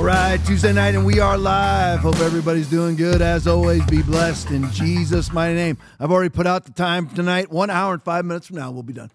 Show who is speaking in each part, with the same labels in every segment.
Speaker 1: All right, Tuesday night, and we are live. Hope everybody's doing good. As always, be blessed in Jesus' mighty name. I've already put out the time tonight. 1 hour and 5 minutes from now, we'll be done.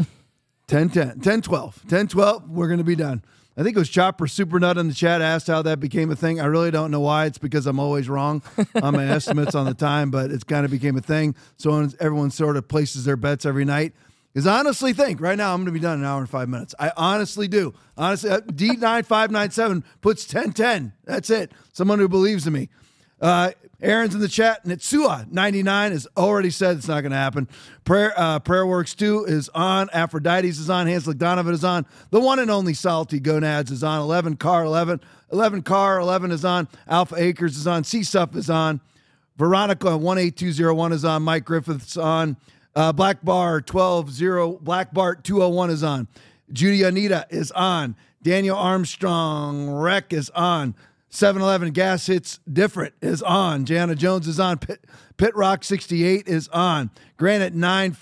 Speaker 1: 10:12, we're going to be done. I think it was Chopper Supernut in the chat asked how that became a thing. I really don't know why. It's because I'm always wrong on my estimates on the time, but it's kind of became a thing. So everyone sort of places their bets every night. Because I honestly think right now I'm going to be done in 1 hour and 5 minutes. I honestly do. Honestly, D9597 puts 10:10. That's it. Someone who believes in me. Aaron's in the chat. Nitsua99 has already said it's not going to happen. Prayer Works 2 is on. Aphrodite's is on. Hanslick Donovan is on. The one and only Salty Gonads is on. 11 Car 11 is on. Alpha Acres is on. C-Suff is on. Veronica 18201 is on. Mike Griffith's on. Black Bar 12-0, Black Bart 201 is on. Judy Anita is on. Daniel Armstrong Rec is on. 7-Eleven Gas Hits Different is on. Jana Jones is on. Pit Rock 68 is on. Granite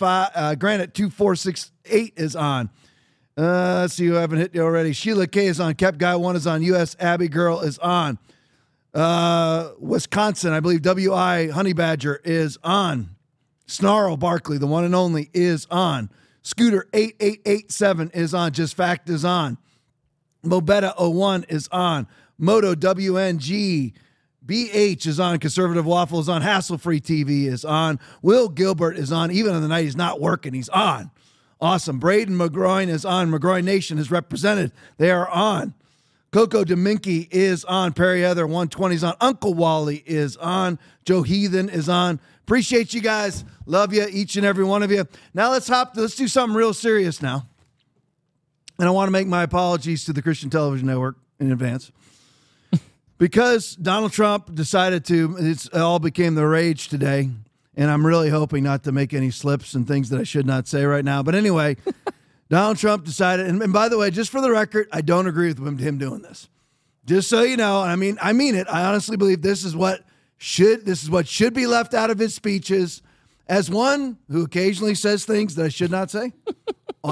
Speaker 1: 2468 is on. Let's see who I haven't hit you already. Sheila K is on. Kept Guy 1 is on. US Abby Girl is on. Wisconsin, I believe WI Honey Badger is on. Snarl Barkley, the one and only, is on. Scooter 8887 is on. Just Fact is on. Mobetta 01 is on. Moto WNG BH is on. Conservative Waffle is on. Hassle Free TV is on. Will Gilbert is on. Even on the night he's not working, he's on. Awesome. Braden McGroin is on. McGroin Nation is represented. They are on. Coco Dominky is on. Perry Heather 120 is on. Uncle Wally is on. Joe Heathen is on. Appreciate you guys. Love you, each and every one of you. Now let's do something real serious now. And I want to make my apologies to the Christian Television Network in advance. Because Donald Trump decided it all became the rage today. And I'm really hoping not to make any slips and things that I should not say right now. But anyway, Donald Trump decided, and by the way, just for the record, I don't agree with him doing this. Just so you know, I mean it. I honestly believe this is what should be left out of his speeches, as one who occasionally says things that I should not say on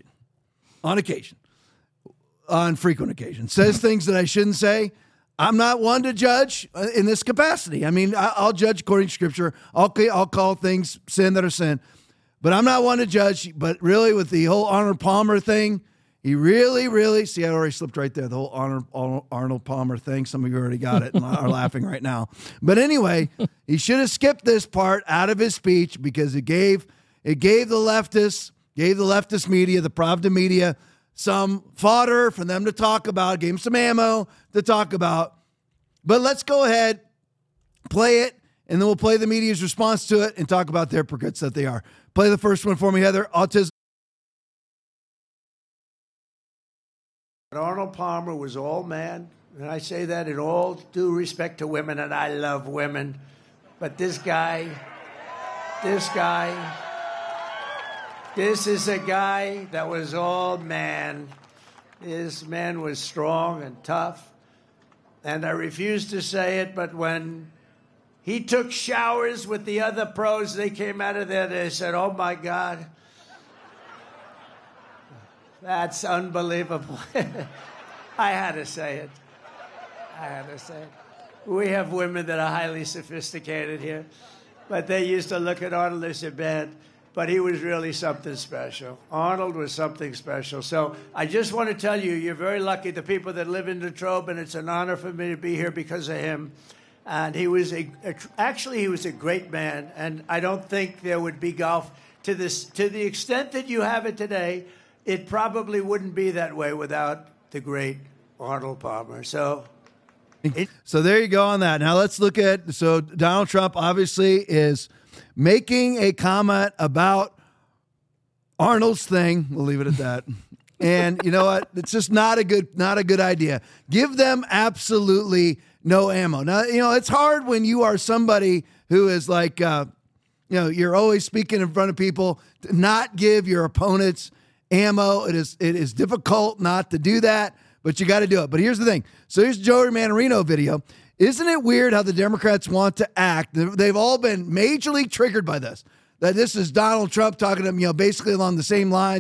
Speaker 1: frequent occasion, says things that I shouldn't say. I'm not one to judge in this capacity. I mean, I'll judge according to Scripture. I'll call things sin that are sin, but I'm not one to judge. But really, with the whole Arnold Palmer thing, he really, see, I already slipped right there. The whole Arnold Palmer thing. Some of you already got it and are laughing right now. But anyway, he should have skipped this part out of his speech because it gave the leftist media, the Pravda media, some fodder for them to talk about, gave them some ammo to talk about. But let's go ahead, play it, and then we'll play the media's response to it and talk about the hypocrites that they are. Play the first one for me, Heather. Autism.
Speaker 2: Arnold Palmer was all man, and I say that in all due respect to women, and I love women. But this is a guy that was all man. This man was strong and tough, and I refuse to say it, but when he took showers with the other pros, they came out of there, they said, oh my God. That's unbelievable. I had to say it. We have women that are highly sophisticated here, but they used to look at Arnold as a man, but he was really something special. Arnold was something special. So I just want to tell you, you're very lucky, the people that live in Latrobe, and it's an honor for me to be here because of him. And he was he was a great man, and I don't think there would be golf to the extent that you have it today. It probably wouldn't be that way without the great Arnold Palmer. So
Speaker 1: there you go on that. Now let's look at, Donald Trump obviously is making a comment about Arnold's thing. We'll leave it at that. And you know what? It's just not a good idea. Give them absolutely no ammo. Now, it's hard when you are somebody who is like, you're always speaking in front of people, to not give your opponents ammo. It is difficult not to do that, but you got to do it. But here's the thing. So here's Joey Manarino video. Isn't it weird how the Democrats want to act? They've all been majorly triggered by this, that this is Donald Trump talking to them, basically along the same lines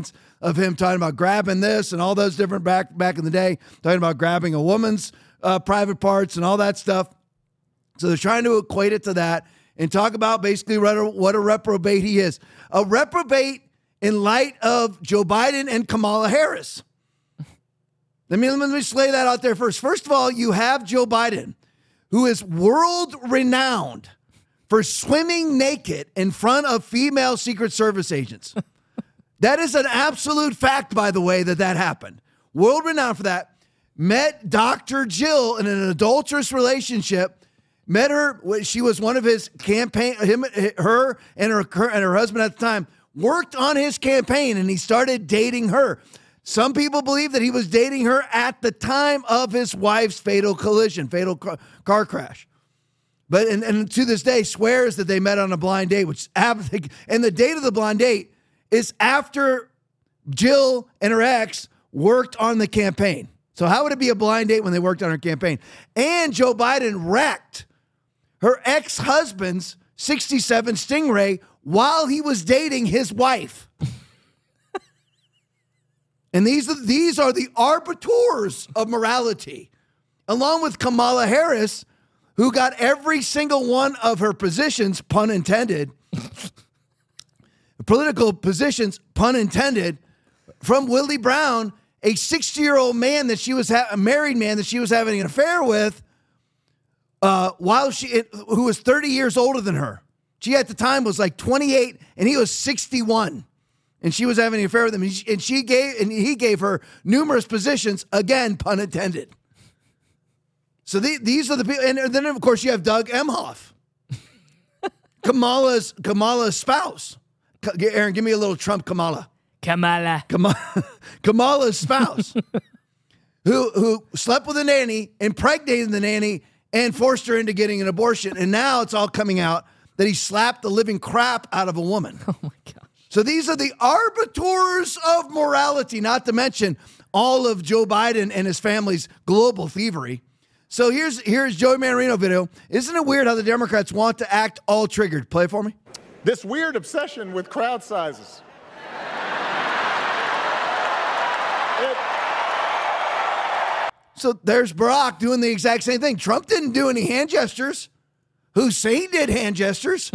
Speaker 1: of him talking about grabbing this and all those different back in the day, talking about grabbing a woman's private parts and all that stuff. So they're trying to equate it to that and talk about basically what a reprobate he is. A reprobate in light of Joe Biden and Kamala Harris. Let me just lay that out there first. First of all, you have Joe Biden, who is world renowned for swimming naked in front of female Secret Service agents. That is an absolute fact, by the way, that happened. World renowned for that. Met Dr. Jill in an adulterous relationship. Met her. She was one of his campaign. Her and her husband at the time worked on his campaign, and he started dating her. Some people believe that he was dating her at the time of his wife's fatal car crash. But and to this day swears that they met on a blind date, and the date of the blind date is after Jill and her ex worked on the campaign. So how would it be a blind date when they worked on her campaign? And Joe Biden wrecked her ex-husband's 67 Stingray while he was dating his wife. And these are the arbiters of morality, along with Kamala Harris, who got every single one of her positions, pun intended, political positions, pun intended, from Willie Brown, a 60-year-old man that she was a married man that she was having an affair with, who was 30 years older than her. She at the time was like 28, and he was 61. And she was having an affair with him, and he gave her numerous positions, again, pun intended. So these are the people, and then of course you have Doug Emhoff, Kamala's spouse. Aaron, give me a little Trump Kamala's spouse, who slept with a nanny, impregnated the nanny, and forced her into getting an abortion. And now it's all coming out that he slapped the living crap out of a woman.
Speaker 3: Oh my God.
Speaker 1: So these are the arbiters of morality, not to mention all of Joe Biden and his family's global thievery. So here's Joey Manorino video. Isn't it weird how the Democrats want to act all triggered? Play it for me.
Speaker 4: This weird obsession with crowd sizes.
Speaker 1: So there's Barack doing the exact same thing. Trump didn't do any hand gestures. Hussein did hand gestures.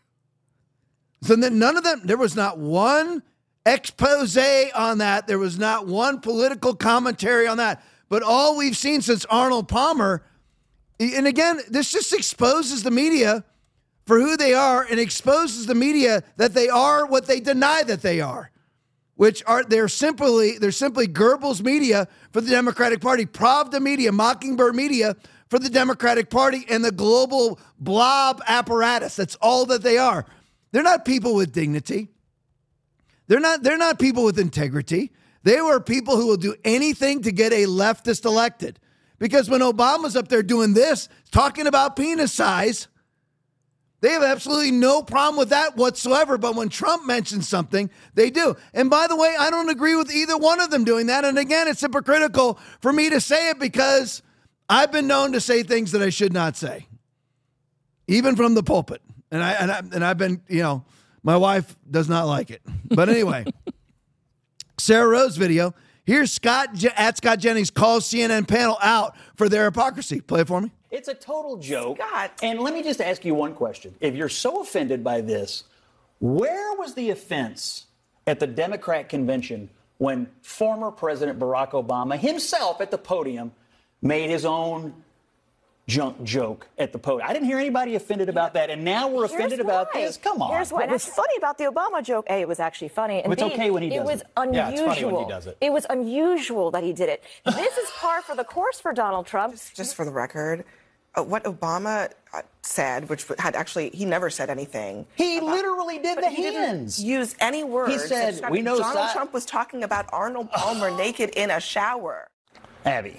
Speaker 1: So then none of them, there was not one expose on that. There was not one political commentary on that. But all we've seen since Arnold Palmer, and again, this just exposes the media for who they are and exposes the media that they are what they deny that they are, which are they're simply Goebbels media for the Democratic Party, Pravda media, Mockingbird media for the Democratic Party, and the global blob apparatus. That's all that they are. They're not people with dignity. They're not people with integrity. They were people who will do anything to get a leftist elected. Because when Obama's up there doing this, talking about penis size, they have absolutely no problem with that whatsoever. But when Trump mentions something, they do. And by the way, I don't agree with either one of them doing that. And again, it's hypocritical for me to say it because I've been known to say things that I should not say, even from the pulpit. And I've been, my wife does not like it. But anyway, Sarah Rose video. Here's Scott Jennings calls CNN panel out for their hypocrisy. Play it for me.
Speaker 5: It's a total joke.
Speaker 6: Scott.
Speaker 5: And let me just ask you one question. If you're so offended by this, where was the offense at the Democrat convention when former President Barack Obama himself at the podium made his own junk joke at the podium? I didn't hear anybody offended about that, and now we're offended about this. Come on.
Speaker 6: Here's why. What's funny about the Obama joke, A, it was actually funny. And
Speaker 5: it's
Speaker 6: B,
Speaker 5: okay when he does it.
Speaker 6: It was unusual.
Speaker 5: Yeah, it's funny when he does it.
Speaker 6: It was unusual that he did it. This is par for the course for Donald Trump.
Speaker 7: Just for the record, what Obama said, which had actually, he never said anything.
Speaker 5: He literally did the
Speaker 7: he
Speaker 5: hands.
Speaker 7: Didn't use any words.
Speaker 5: He said, we know
Speaker 7: Donald Trump was talking about Arnold Palmer naked in a shower.
Speaker 5: Abby,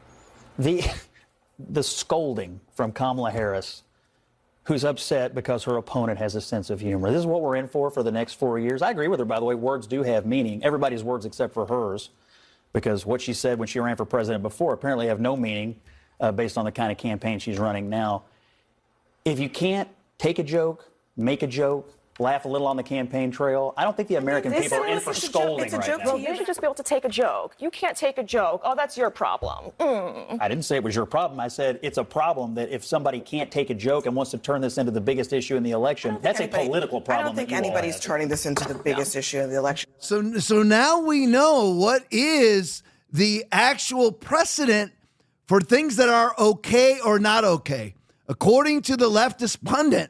Speaker 5: the scolding from Kamala Harris, who's upset because her opponent has a sense of humor. This is what we're in for the next 4 years. I agree with her, by the way. Words do have meaning. Everybody's words except for hers, because what she said when she ran for president before apparently have no meaning based on the kind of campaign she's running now. If you can't take a joke, make a joke, laugh a little on the campaign trail. I don't think the American people are in for scolding right now.
Speaker 6: Well, you should just be able to take a joke. You can't take a joke. Oh, that's your problem.
Speaker 5: I didn't say it was your problem. I said it's a problem that if somebody can't take a joke and wants to turn this into the biggest issue in the election, that's a political problem.
Speaker 7: I don't think anybody's turning this into the biggest issue in the election.
Speaker 1: So now we know what is the actual precedent for things that are okay or not okay. According to the leftist pundit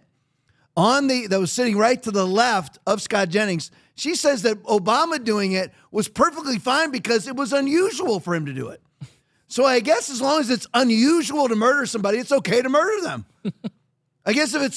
Speaker 1: that was sitting right to the left of Scott Jennings, she says that Obama doing it was perfectly fine because it was unusual for him to do it. So I guess as long as it's unusual to murder somebody, it's okay to murder them. I guess if it's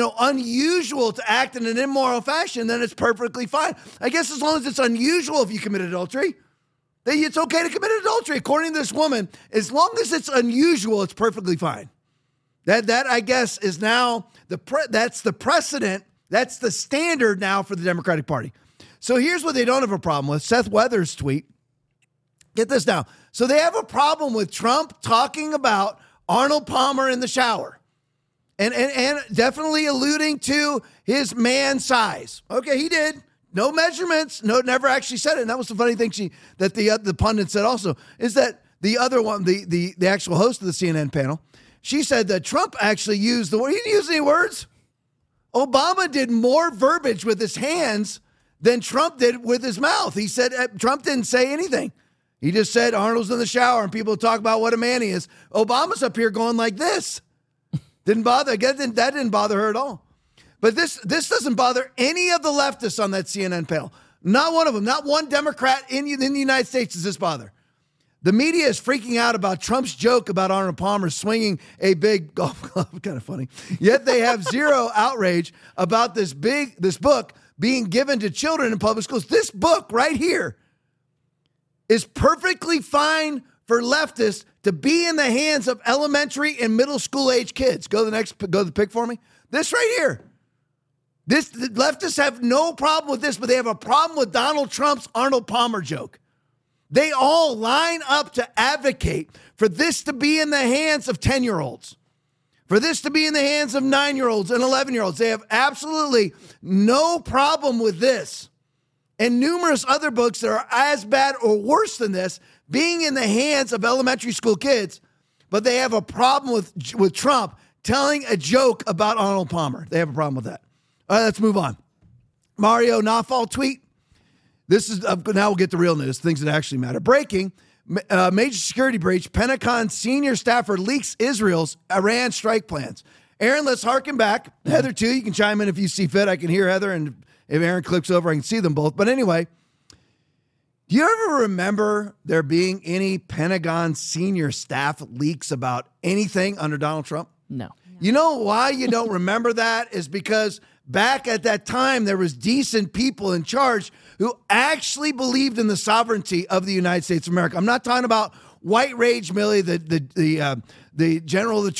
Speaker 1: unusual to act in an immoral fashion, then it's perfectly fine. I guess as long as it's unusual if you commit adultery, then it's okay to commit adultery. According to this woman, as long as it's unusual, it's perfectly fine. That I guess is now that's the precedent. That's the standard now for the Democratic Party. So here's what they don't have a problem with. Seth Weathers' tweet. Get this now. So they have a problem with Trump talking about Arnold Palmer in the shower. And definitely alluding to his man size. Okay, he did. No measurements. No, never actually said it. And that was the funny thing that the pundit said also, is that the other one, the actual host of the CNN panel, she said that Trump actually used the word. He didn't use any words. Obama did more verbiage with his hands than Trump did with his mouth. He said Trump didn't say anything. He just said Arnold's in the shower and people talk about what a man he is. Obama's up here going like this. Didn't bother. That didn't bother her at all. But this doesn't bother any of the leftists on that CNN panel. Not one of them. Not one Democrat in the United States does this bother. The media is freaking out about Trump's joke about Arnold Palmer swinging a big golf club. Kind of funny. Yet they have zero outrage about this book being given to children in public schools. This book right here is perfectly fine for leftists to be in the hands of elementary and middle school age kids. Go to the pic for me. This right here. The leftists have no problem with this, but they have a problem with Donald Trump's Arnold Palmer joke. They all line up to advocate for this to be in the hands of 10-year-olds, for this to be in the hands of 9-year-olds and 11-year-olds. They have absolutely no problem with this. And numerous other books that are as bad or worse than this being in the hands of elementary school kids, but they have a problem with Trump telling a joke about Arnold Palmer. They have a problem with that. All right, let's move on. Mario Nawfal tweet. This is now we'll get the real news, things that actually matter. Breaking, major security breach. Pentagon senior staffer leaks Israel's Iran strike plans. Aaron, let's harken back. Heather, too. You can chime in if you see fit. I can hear Heather, and if Aaron clicks over, I can see them both. But anyway, do you ever remember there being any Pentagon senior staff leaks about anything under Donald Trump?
Speaker 3: No.
Speaker 1: You know why you don't remember that is because back at that time, there was decent people in charge who actually believed in the sovereignty of the United States of America. I'm not talking about White Rage Milley, the general of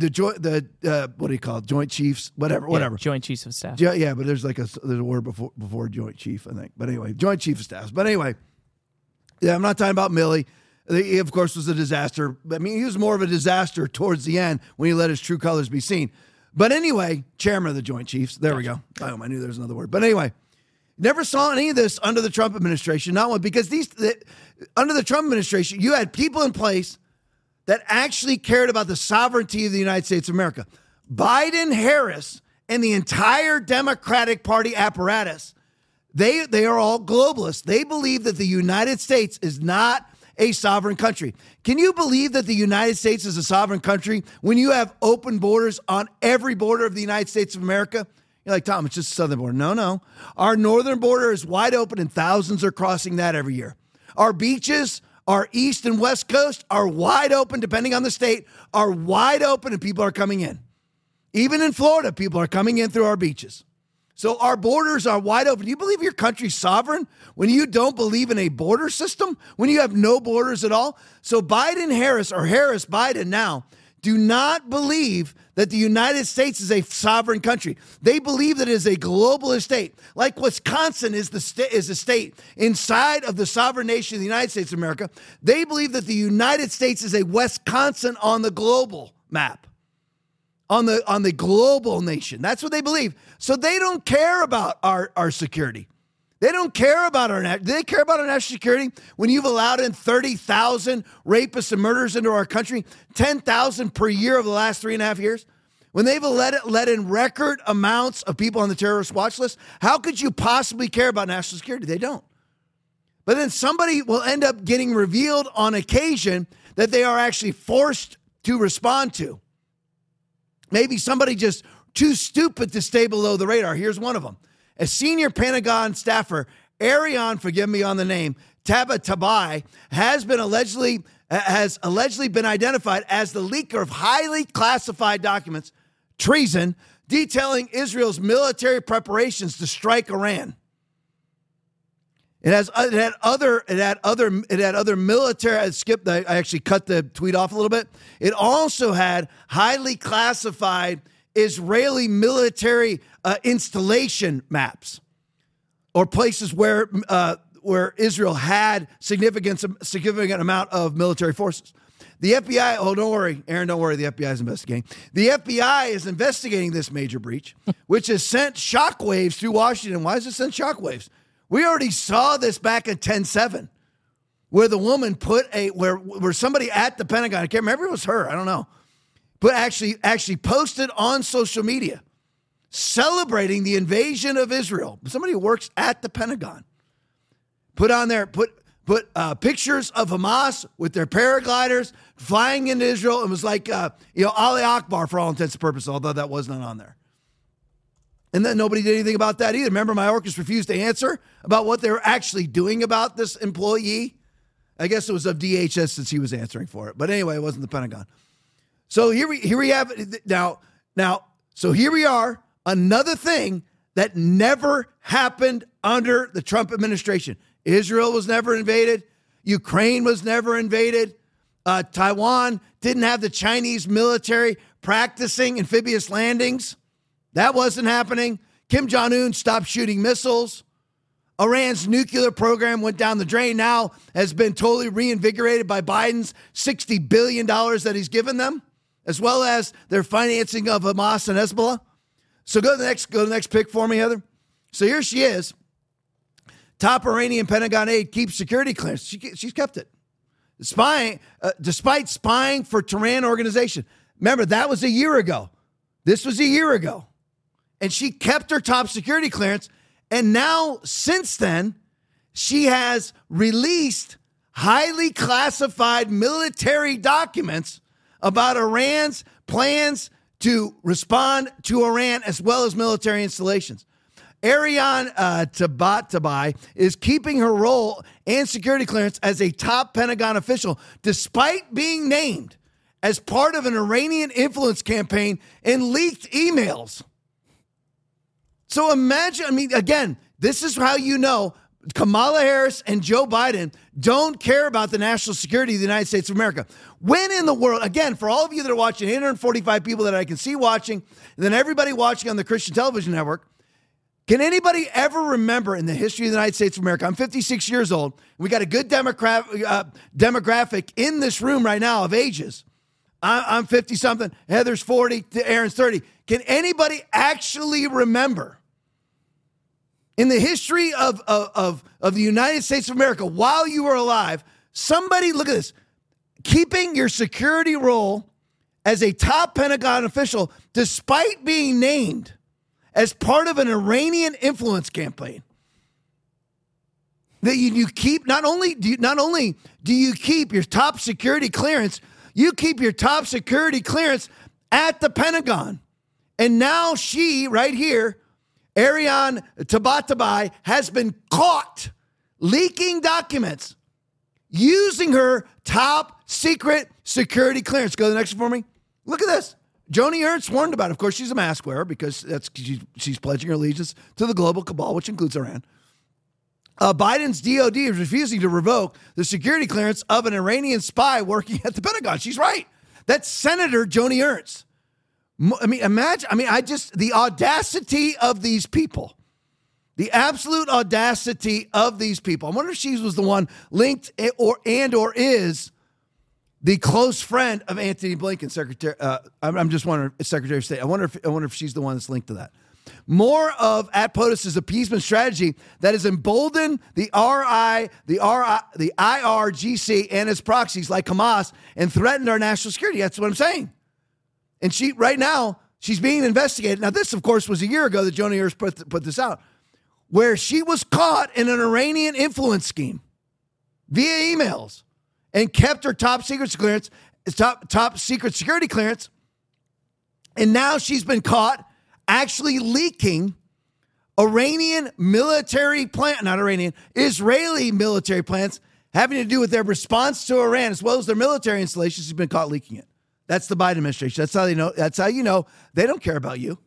Speaker 1: what do you call it? Joint Chiefs, whatever.
Speaker 3: Joint Chiefs of Staff.
Speaker 1: Yeah, but there's a word before Joint Chief, I think. But anyway, Joint Chief of Staff. But anyway, yeah, I'm not talking about Milley. He, of course, was a disaster. I mean, he was more of a disaster towards the end when he let his true colors be seen. But anyway, chairman of the Joint Chiefs. There we go. I knew there was another word. But anyway, never saw any of this under the Trump administration. Not one, because under the Trump administration, you had people in place that actually cared about the sovereignty of the United States of America. Biden, Harris, and the entire Democratic Party apparatus, they are all globalists. They believe that the United States is not a sovereign country. Can you believe that the United States is a sovereign country when you have open borders on every border of the United States of America? You're like, Tom, it's just the southern border. No. Our northern border is wide open and thousands are crossing that every year. Our beaches, our east and west coast are wide open, depending on the state, are wide open and people are coming in. Even in Florida, people are coming in through our beaches. So our borders are wide open. Do you believe your country's sovereign when you don't believe in a border system, when you have no borders at all? So Biden-Harris, or Harris-Biden now, do not believe that the United States is a sovereign country. They believe that it is a globalist state. Like Wisconsin is a state inside of the sovereign nation of the United States of America. They believe that the United States is a Wisconsin on the global map. on the global nation. That's what they believe. So they don't care about our security. They don't care about they care about our national security when you've allowed in 30,000 rapists and murderers into our country, 10,000 per year over the last 3.5 years. When they've let in record amounts of people on the terrorist watch list, how could you possibly care about national security? They don't. But then somebody will end up getting revealed on occasion that they are actually forced to respond to. Maybe somebody just too stupid to stay below the radar. Here's one of them. A senior Pentagon staffer, Ariane, forgive me on the name, Tabatabai, has allegedly been identified as the leaker of highly classified documents, treason, detailing Israel's military preparations to strike Iran. It had other military. I actually cut the tweet off a little bit. It also had highly classified Israeli military installation maps, or places where Israel had significant amount of military forces. The FBI. Oh, don't worry, Aaron. Don't worry. The FBI is investigating. The FBI is investigating this major breach, which has sent shockwaves through Washington. Why has it sent shockwaves? We already saw this back at 10/7, where the woman put where somebody at the Pentagon, I can't remember if it was her, I don't know, but actually posted on social media celebrating the invasion of Israel. Somebody who works at the Pentagon put pictures of Hamas with their paragliders flying into Israel. It was like Ali Akbar for all intents and purposes, although that was not on there. And then nobody did anything about that either. Remember, Mayorkas refused to answer about what they were actually doing about this employee. I guess it was of DHS since he was answering for it. But anyway, it wasn't the Pentagon. So here we have now. So here we are. Another thing that never happened under the Trump administration. Israel was never invaded. Ukraine was never invaded. Taiwan didn't have the Chinese military practicing amphibious landings. That wasn't happening. Kim Jong-un stopped shooting missiles. Iran's nuclear program went down the drain, now has been totally reinvigorated by Biden's $60 billion that he's given them, as well as their financing of Hamas and Hezbollah. So go to the next pick for me, Heather. So here she is. Top Iranian Pentagon aide keeps security clearance. She's kept it. Despite spying for Tehran organization. Remember, that was a year ago. This was a year ago. And she kept her top security clearance. And now, since then, she has released highly classified military documents about Iran's plans to respond to Iran, as well as military installations. Ariane Tabatabai is keeping her role and security clearance as a top Pentagon official, despite being named as part of an Iranian influence campaign and leaked emails. So imagine, again, this is how you know Kamala Harris and Joe Biden don't care about the national security of the United States of America. When in the world, again, for all of you that are watching, 845 people that I can see watching, and then everybody watching on the Christian Television Network, can anybody ever remember in the history of the United States of America? I'm 56 years old. We got a good demographic in this room right now of ages. I'm 50-something. Heather's 40. Aaron's 30. Can anybody actually remember in the history of the United States of America, while you were alive, somebody, look at this, keeping your security role as a top Pentagon official, despite being named as part of an Iranian influence campaign, that you keep, not only do you keep your top security clearance, you keep your top security clearance at the Pentagon. And now she, right here, Ariane Tabatabai, has been caught leaking documents using her top secret security clearance. Go to the next one for me. Look at this. Joni Ernst warned about it. Of course, she's a mask wearer because she's pledging her allegiance to the global cabal, which includes Iran. Biden's DOD is refusing to revoke the security clearance of an Iranian spy working at the Pentagon. She's right. That's Senator Joni Ernst. Imagine, the audacity of these people, the absolute audacity of these people. I wonder if she was the one linked or is the close friend of Antony Blinken, Secretary. I'm just wondering, Secretary of State. I wonder if she's the one that's linked to that. More of at POTUS's appeasement strategy that has emboldened the IRGC and its proxies like Hamas and threatened our national security. That's what I'm saying. And right now, she's being investigated. Now, this, of course, was a year ago that Joni Ernst put this out, where she was caught in an Iranian influence scheme via emails and kept her top secret clearance, top secret security clearance. And now she's been caught actually leaking Israeli military plans having to do with their response to Iran, as well as their military installations. She's been caught leaking it. That's the Biden administration. That's how they know. That's how you know they don't care about you.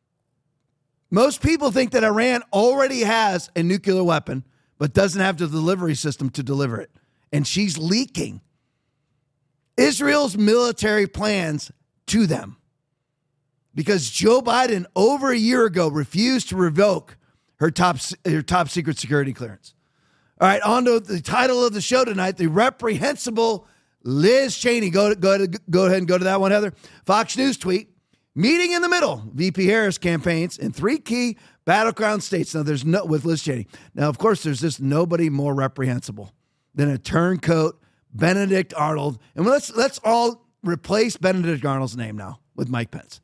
Speaker 1: Most people think that Iran already has a nuclear weapon, but doesn't have the delivery system to deliver it. And she's leaking Israel's military plans to them because Joe Biden over a year ago refused to revoke her top secret security clearance. All right, on to the title of the show tonight, the reprehensible Liz Cheney. Go ahead and go to that one, Heather. Fox News tweet, meeting in the middle, VP Harris campaigns in 3 key battleground states. Now, with Liz Cheney. Now, of course, there's just nobody more reprehensible than a turncoat Benedict Arnold. And let's all replace Benedict Arnold's name now with Mike Pence.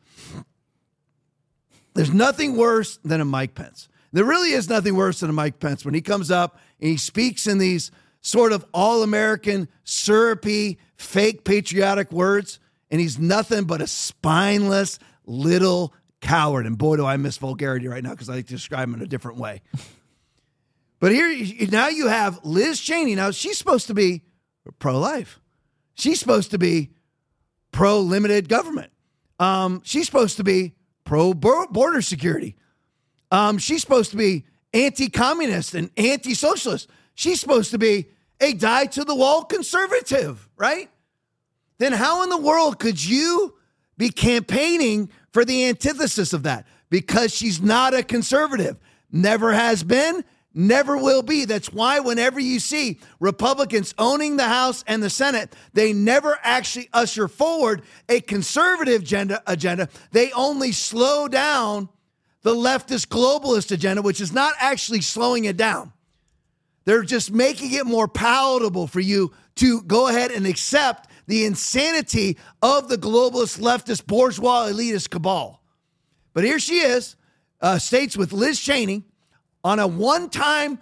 Speaker 1: There's nothing worse than a Mike Pence. There really is nothing worse than a Mike Pence when he comes up and he speaks in these sort of all-American, syrupy, fake patriotic words, and he's nothing but a spineless little coward. And boy, do I miss vulgarity right now because I like to describe him in a different way. But here, now you have Liz Cheney. Now, she's supposed to be pro-life. She's supposed to be pro-limited government. She's supposed to be pro-border security. She's supposed to be anti-communist and anti-socialist. She's supposed to be a die-to-the-wall conservative, right? Then how in the world could you be campaigning for the antithesis of that? Because she's not a conservative. Never has been. Never will be. That's why whenever you see Republicans owning the House and the Senate, they never actually usher forward a conservative agenda. They only slow down the leftist globalist agenda, which is not actually slowing it down. They're just making it more palatable for you to go ahead and accept the insanity of the globalist, leftist, bourgeois, elitist cabal. But here she is, states with Liz Cheney, on a one-time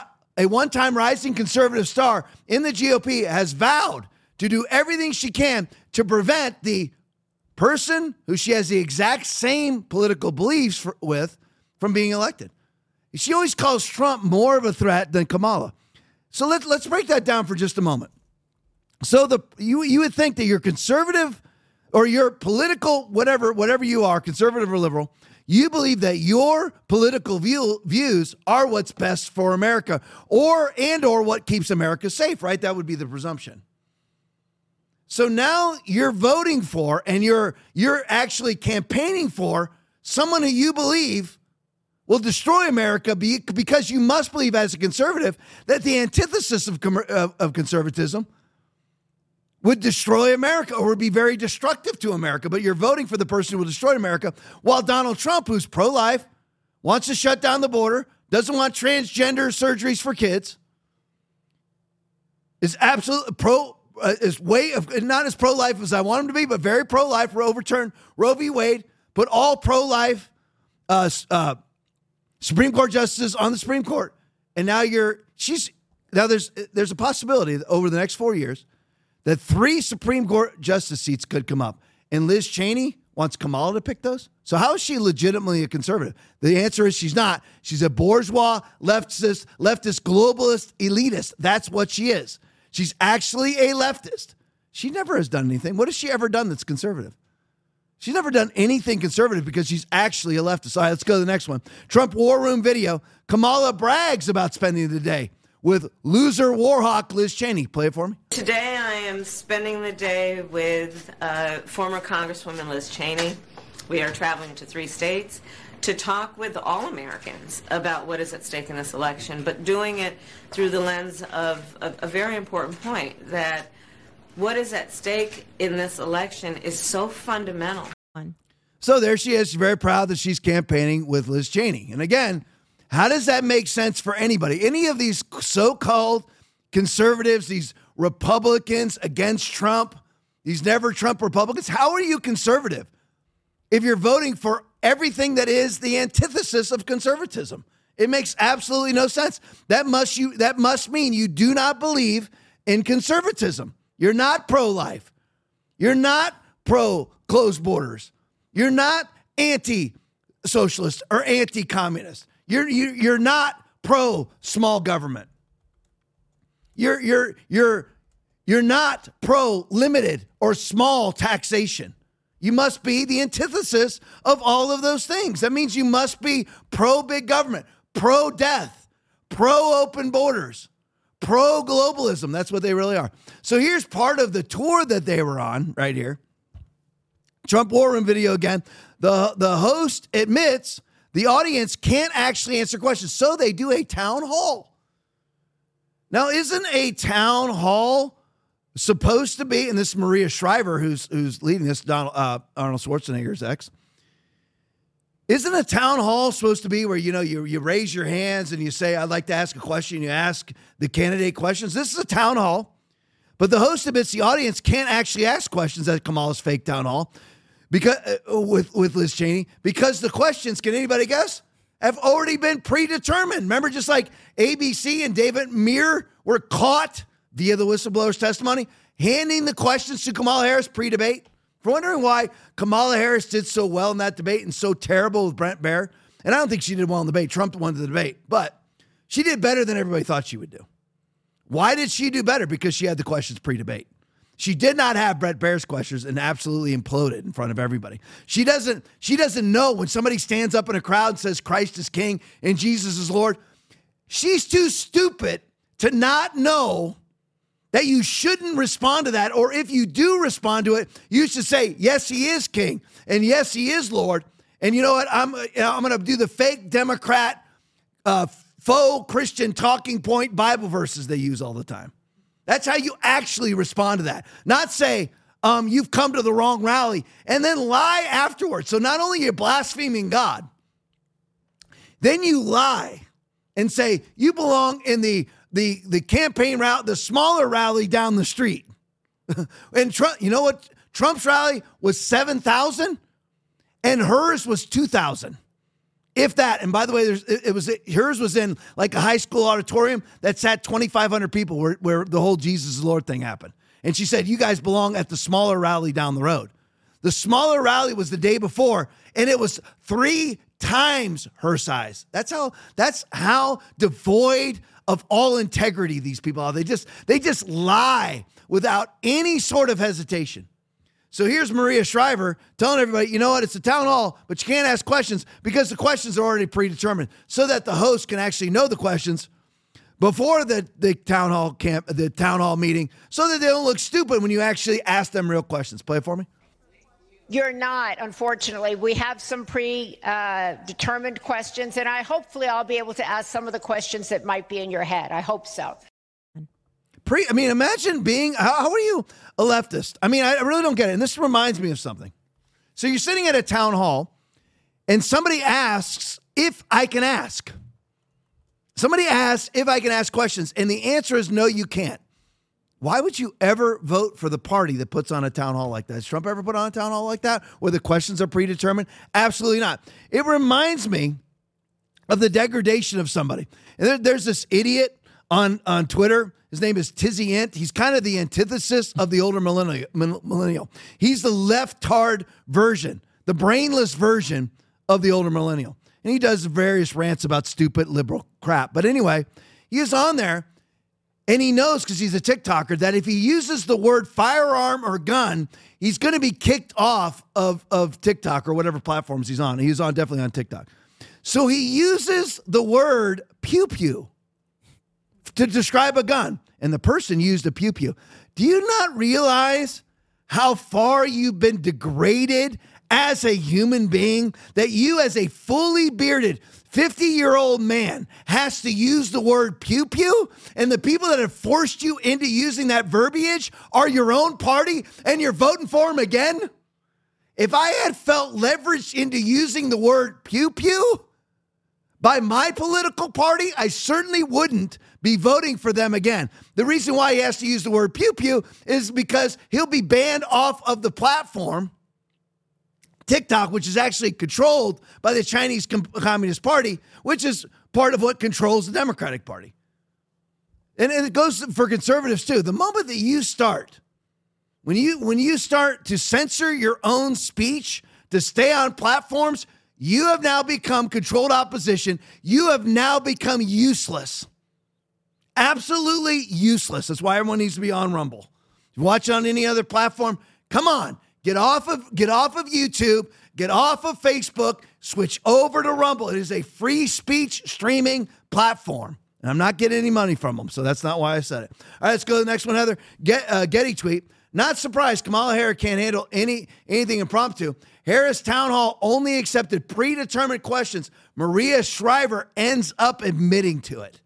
Speaker 1: rising conservative star in the GOP, has vowed to do everything she can to prevent the person who she has the exact same political beliefs with from being elected. She always calls Trump more of a threat than Kamala. So let's break that down for just a moment. So you would think that you're conservative or your political, whatever you are, conservative or liberal, you believe that your political views are what's best for America or what keeps America safe, right? That would be the presumption. So now you're voting for and you're actually campaigning for someone who you believe will destroy America because you must believe as a conservative that the antithesis of conservatism would destroy America or would be very destructive to America. But you're voting for the person who will destroy America, while Donald Trump, who's pro-life, wants to shut down the border, doesn't want transgender surgeries for kids, is absolutely not as pro-life as I want him to be, but very pro-life. Overturn Roe v. Wade, put all pro-life Supreme Court justices on the Supreme Court. And now there's a possibility that over the next 4 years that 3 Supreme Court justice seats could come up. And Liz Cheney wants Kamala to pick those. So how is she legitimately a conservative? The answer is she's not. She's a bourgeois, leftist, globalist, elitist. That's what she is. She's actually a leftist. She never has done anything. What has she ever done that's conservative? She's never done anything conservative because she's actually a leftist. All right, let's go to the next one. Trump War Room video. Kamala brags about spending the day with loser warhawk Liz Cheney. Play it for me.
Speaker 3: Today I am spending the day with former Congresswoman Liz Cheney. We are traveling to 3 states to talk with all Americans about what is at stake in this election, but doing it through the lens of a very important point, that what is at stake in this election is so fundamental.
Speaker 1: So there she is. She's very proud that she's campaigning with Liz Cheney. And again, how does that make sense for anybody? Any of these so-called conservatives, these Republicans against Trump, these never Trump Republicans, how are you conservative if you're voting for everything that is the antithesis of conservatism? It makes absolutely no sense. That must mean you do not believe in conservatism. You're not pro-life. You're not pro-closed borders. You're not anti-socialist or anti-communist. You're not pro-small government. You're not pro-limited or small taxation. You must be the antithesis of all of those things. That means you must be pro-big government, pro-death, pro-open borders, pro-globalism. That's what they really are. So here's part of the tour that they were on right here. Trump War Room video again. The host admits the audience can't actually answer questions, so they do a town hall. Now, isn't a town hall supposed to be, and this is Maria Shriver, who's leading this, Arnold Schwarzenegger's ex, isn't a town hall supposed to be where, you raise your hands and you say, I'd like to ask a question, you ask the candidate questions? This is a town hall, but the host admits the audience can't actually ask questions at Kamala's fake town hall because with Liz Cheney, because the questions, can anybody guess, have already been predetermined. Remember, just like ABC and David Muir were caught via the whistleblower's testimony, handing the questions to Kamala Harris pre-debate. For wondering why Kamala Harris did so well in that debate and so terrible with Brent Baer. And I don't think she did well in the debate. Trump won the debate, but she did better than everybody thought she would do. Why did she do better? Because she had the questions pre-debate. She did not have Brett Baer's questions and absolutely imploded in front of everybody. She doesn't know when somebody stands up in a crowd and says Christ is King and Jesus is Lord. She's too stupid to not know that you shouldn't respond to that. Or if you do respond to it, you should say, yes, he is King. And yes, he is Lord. And you know what? I'm going to do the fake Democrat, faux Christian talking point Bible verses they use all the time. That's how you actually respond to that. Not say, you've come to the wrong rally, and then lie afterwards. So not only are you blaspheming God, then you lie and say, you belong in the campaign route, the smaller rally down the street. And Trump, you know what? Trump's rally was 7,000, and hers was 2,000. If that, and by the way, hers was in like a high school auditorium that sat 2,500 people where the whole Jesus is Lord thing happened. And she said, you guys belong at the smaller rally down the road. The smaller rally was the day before, and it was 3 times her size. That's how devoid of all integrity these people are. They just lie without any sort of hesitation. So here's Maria Shriver telling everybody, you know what, it's a town hall, but you can't ask questions because the questions are already predetermined so that the host can actually know the questions before the town hall meeting so that they don't look stupid when you actually ask them real questions. Play it for me.
Speaker 8: You're not, unfortunately. We have some predetermined questions, and hopefully I'll be able to ask some of the questions that might be in your head. I hope so.
Speaker 1: Imagine being, how are you a leftist? I really don't get it. And this reminds me of something. So you're sitting at a town hall and somebody asks if I can ask. Somebody asks if I can ask questions. And the answer is no, you can't. Why would you ever vote for the party that puts on a town hall like that? Has Trump ever put on a town hall like that where the questions are predetermined? Absolutely not. It reminds me of the degradation of somebody. And there's this idiot on Twitter. His name is Tizzy Int. He's kind of the antithesis of the older millennial. He's the leftard version, the brainless version of the older millennial. And he does various rants about stupid liberal crap. But anyway, he is on there, and he knows, because he's a TikToker, that if he uses the word firearm or gun, he's going to be kicked off of TikTok or whatever platforms he's on. He's definitely on TikTok. So he uses the word pew-pew to describe a gun, and the person used a pew-pew. Do you not realize how far you've been degraded as a human being, that you as a fully bearded 50-year-old man has to use the word pew-pew, and the people that have forced you into using that verbiage are your own party, and you're voting for them again? If I had felt leveraged into using the word pew-pew by my political party, I certainly wouldn't be voting for them again. The reason why he has to use the word pew-pew is because he'll be banned off of the platform, TikTok, which is actually controlled by the Chinese Communist Party, which is part of what controls the Democratic Party. And it goes for conservatives too. The moment that you start, when you start to censor your own speech to stay on platforms, you have now become controlled opposition. You have now become useless. Absolutely useless. That's why everyone needs to be on Rumble. If you watch it on any other platform, come on. Get off of YouTube, get off of Facebook, switch over to Rumble. It is a free speech streaming platform. And I'm not getting any money from them, so that's not why I said it. All right, let's go to the next one, Heather. Getty tweet. Not surprised Kamala Harris can't handle anything impromptu. Harris Town Hall only accepted predetermined questions. Maria Shriver ends up admitting to it.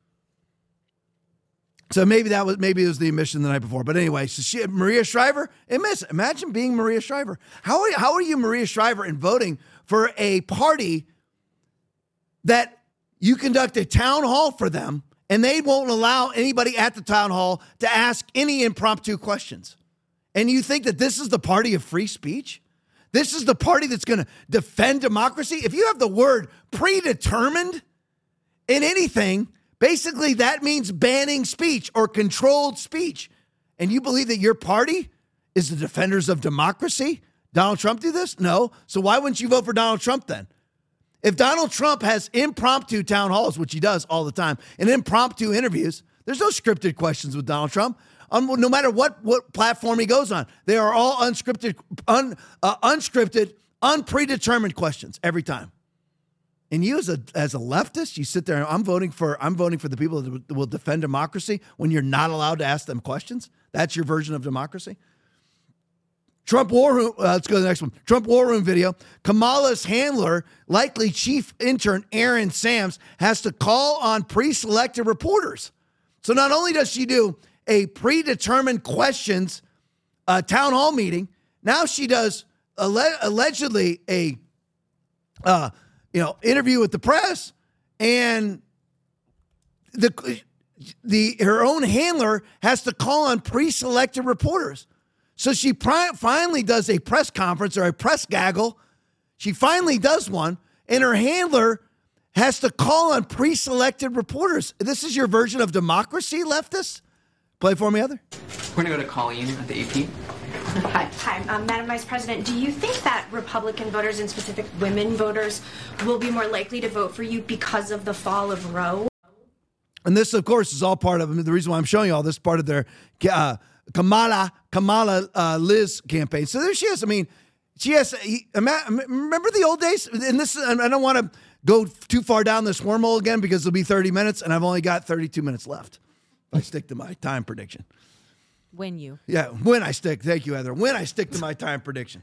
Speaker 1: So maybe it was the admission the night before. But anyway, so Maria Shriver admits. Imagine being Maria Shriver. How are you Maria Shriver and voting for a party that you conduct a town hall for them and they won't allow anybody at the town hall to ask any impromptu questions? And you think that this is the party of free speech? This is the party that's going to defend democracy? If you have the word predetermined in anything, basically that means banning speech or controlled speech. And you believe that your party is the defenders of democracy? Donald Trump do this? No. So why wouldn't you vote for Donald Trump then? If Donald Trump has impromptu town halls, which he does all the time, and impromptu interviews, there's no scripted questions with Donald Trump. No matter what platform he goes on, they are all unscripted, unpredetermined questions every time. And you as a leftist, you sit there and I'm voting for the people that will defend democracy when you're not allowed to ask them questions. That's your version of democracy. Trump War Room. Let's go to the next one. Trump War Room video. Kamala's handler, likely chief intern Aaron Sams, has to call on pre-selected reporters. So not only does she do a predetermined questions town hall meeting, now she does allegedly a interview with the press, and her own handler has to call on pre-selected reporters. So she finally does a press conference or a press gaggle. She finally does one, and her handler has to call on pre-selected reporters. This is your version of democracy, leftists? Play for me, Heather.
Speaker 9: We're going to go to Colleen at the AP.
Speaker 10: Hi. Madam Vice President, do you think that Republican voters, and specific women voters, will be more likely to vote for you because of the fall of Roe?
Speaker 1: And this, of course, is all part of the reason why I'm showing you all this, part of their Kamala Liz campaign. So there she is. I mean, she has. Remember the old days? And this, I don't want to go too far down this wormhole again because it'll be 30 minutes, and I've only got 32 minutes left. If I stick to my time prediction.
Speaker 11: Thank you, Heather. When I stick to my time prediction.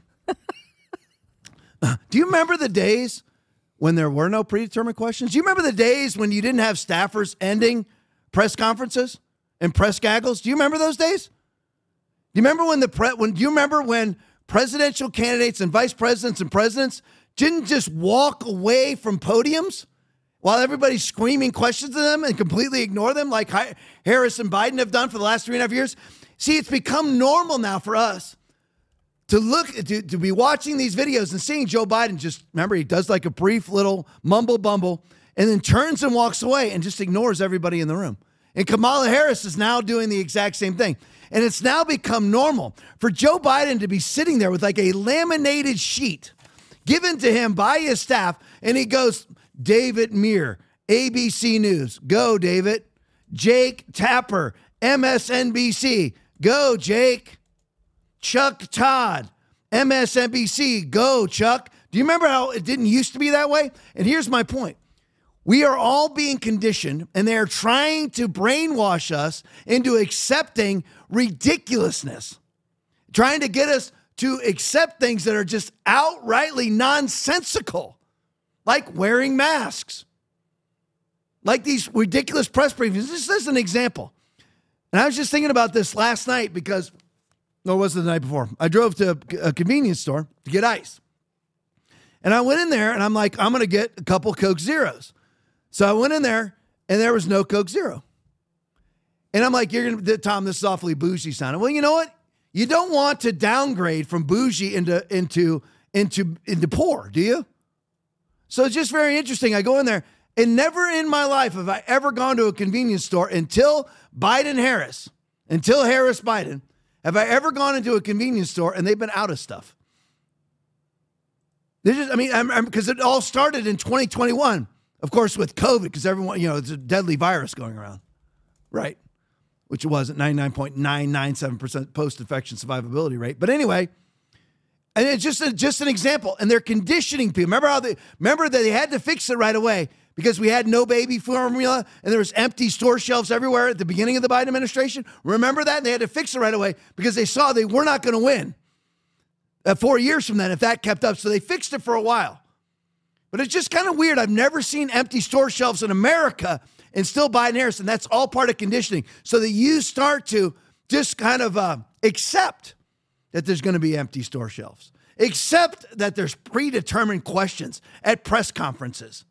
Speaker 1: Do you remember the days when there were no predetermined questions? Do you remember the days when you didn't have staffers ending press conferences and press gaggles? Do you remember those days? Do you remember when presidential candidates and vice presidents and presidents didn't just walk away from podiums while everybody's screaming questions to them and completely ignore them like Harris and Biden have done for the last 3.5 years? See, it's become normal now for us to be watching these videos and seeing Joe Biden just, remember, he does like a brief little mumble and then turns and walks away and just ignores everybody in the room. And Kamala Harris is now doing the exact same thing. And it's now become normal for Joe Biden to be sitting there with like a laminated sheet given to him by his staff. And he goes, David Muir, ABC News. Go, David. Jake Tapper, MSNBC. Go, Jake. Chuck Todd, MSNBC. Go, Chuck. Do you remember how it didn't used to be that way? And here's my point. We are all being conditioned, and they're trying to brainwash us into accepting ridiculousness. trying to get us to accept things that are just outrightly nonsensical, like wearing masks, like these ridiculous press briefings. This is an example. And I was just thinking about this last night because, or was it the night before? I drove to a convenience store to get ice. And I went in there and I'm like, I'm going to get a couple Coke Zeros. So I went in there and there was no Coke Zero. And I'm like, Tom, this is awfully bougie sounding. Well, you know what? You don't want to downgrade from bougie into poor, do you? So it's just very interesting. I go in there, and never in my life have I ever gone to a convenience store until Harris Biden, have I ever gone into a convenience store and they've been out of stuff. Because it all started in 2021, of course, with COVID, because everyone, it's a deadly virus going around, right? Which it wasn't, 99.997% post-infection survivability rate. But anyway, and it's just an example. And they're conditioning people. Remember that they had to fix it right away because we had no baby formula and there was empty store shelves everywhere at the beginning of the Biden administration. Remember that? And they had to fix it right away because they saw they were not going to win 4 years from then if that kept up. So they fixed it for a while. But it's just kind of weird. I've never seen empty store shelves in America and still Biden-Harris, and that's all part of conditioning. So that you start to just kind of accept that there's going to be empty store shelves. Accept that there's predetermined questions at press conferences.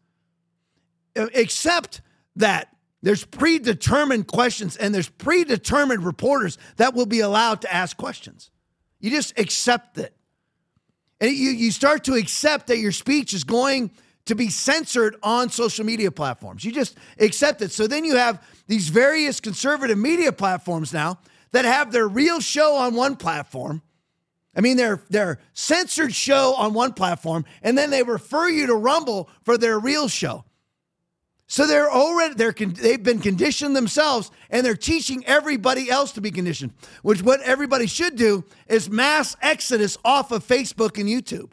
Speaker 1: Accept that there's predetermined questions and there's predetermined reporters that will be allowed to ask questions. You just accept it. And you start to accept that your speech is going to be censored on social media platforms. You just accept it. So then you have these various conservative media platforms now that have their real show on one platform. I mean, their censored show on one platform, and then they refer you to Rumble for their real show. So they've been conditioned themselves, and they're teaching everybody else to be conditioned, which what everybody should do is mass exodus off of Facebook and YouTube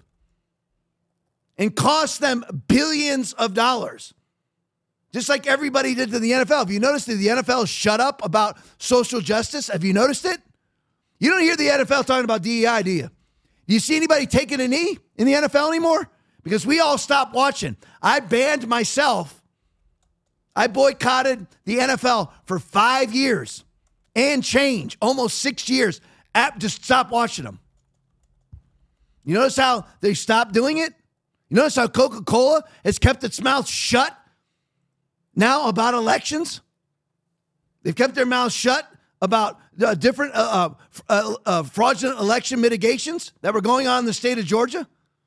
Speaker 1: and cost them billions of dollars. Just like everybody did to the NFL. Have you noticed that the NFL shut up about social justice? Have you noticed it? You don't hear the NFL talking about DEI, do you? Do you see anybody taking a knee in the NFL anymore? Because we all stopped watching. I banned myself. I boycotted the NFL for 5 years and change, almost 6 years. Just stop watching them. You notice how they stopped doing it? You notice how Coca-Cola has kept its mouth shut now about elections? They've kept their mouths shut about different fraudulent election mitigations that were going on in the state of Georgia.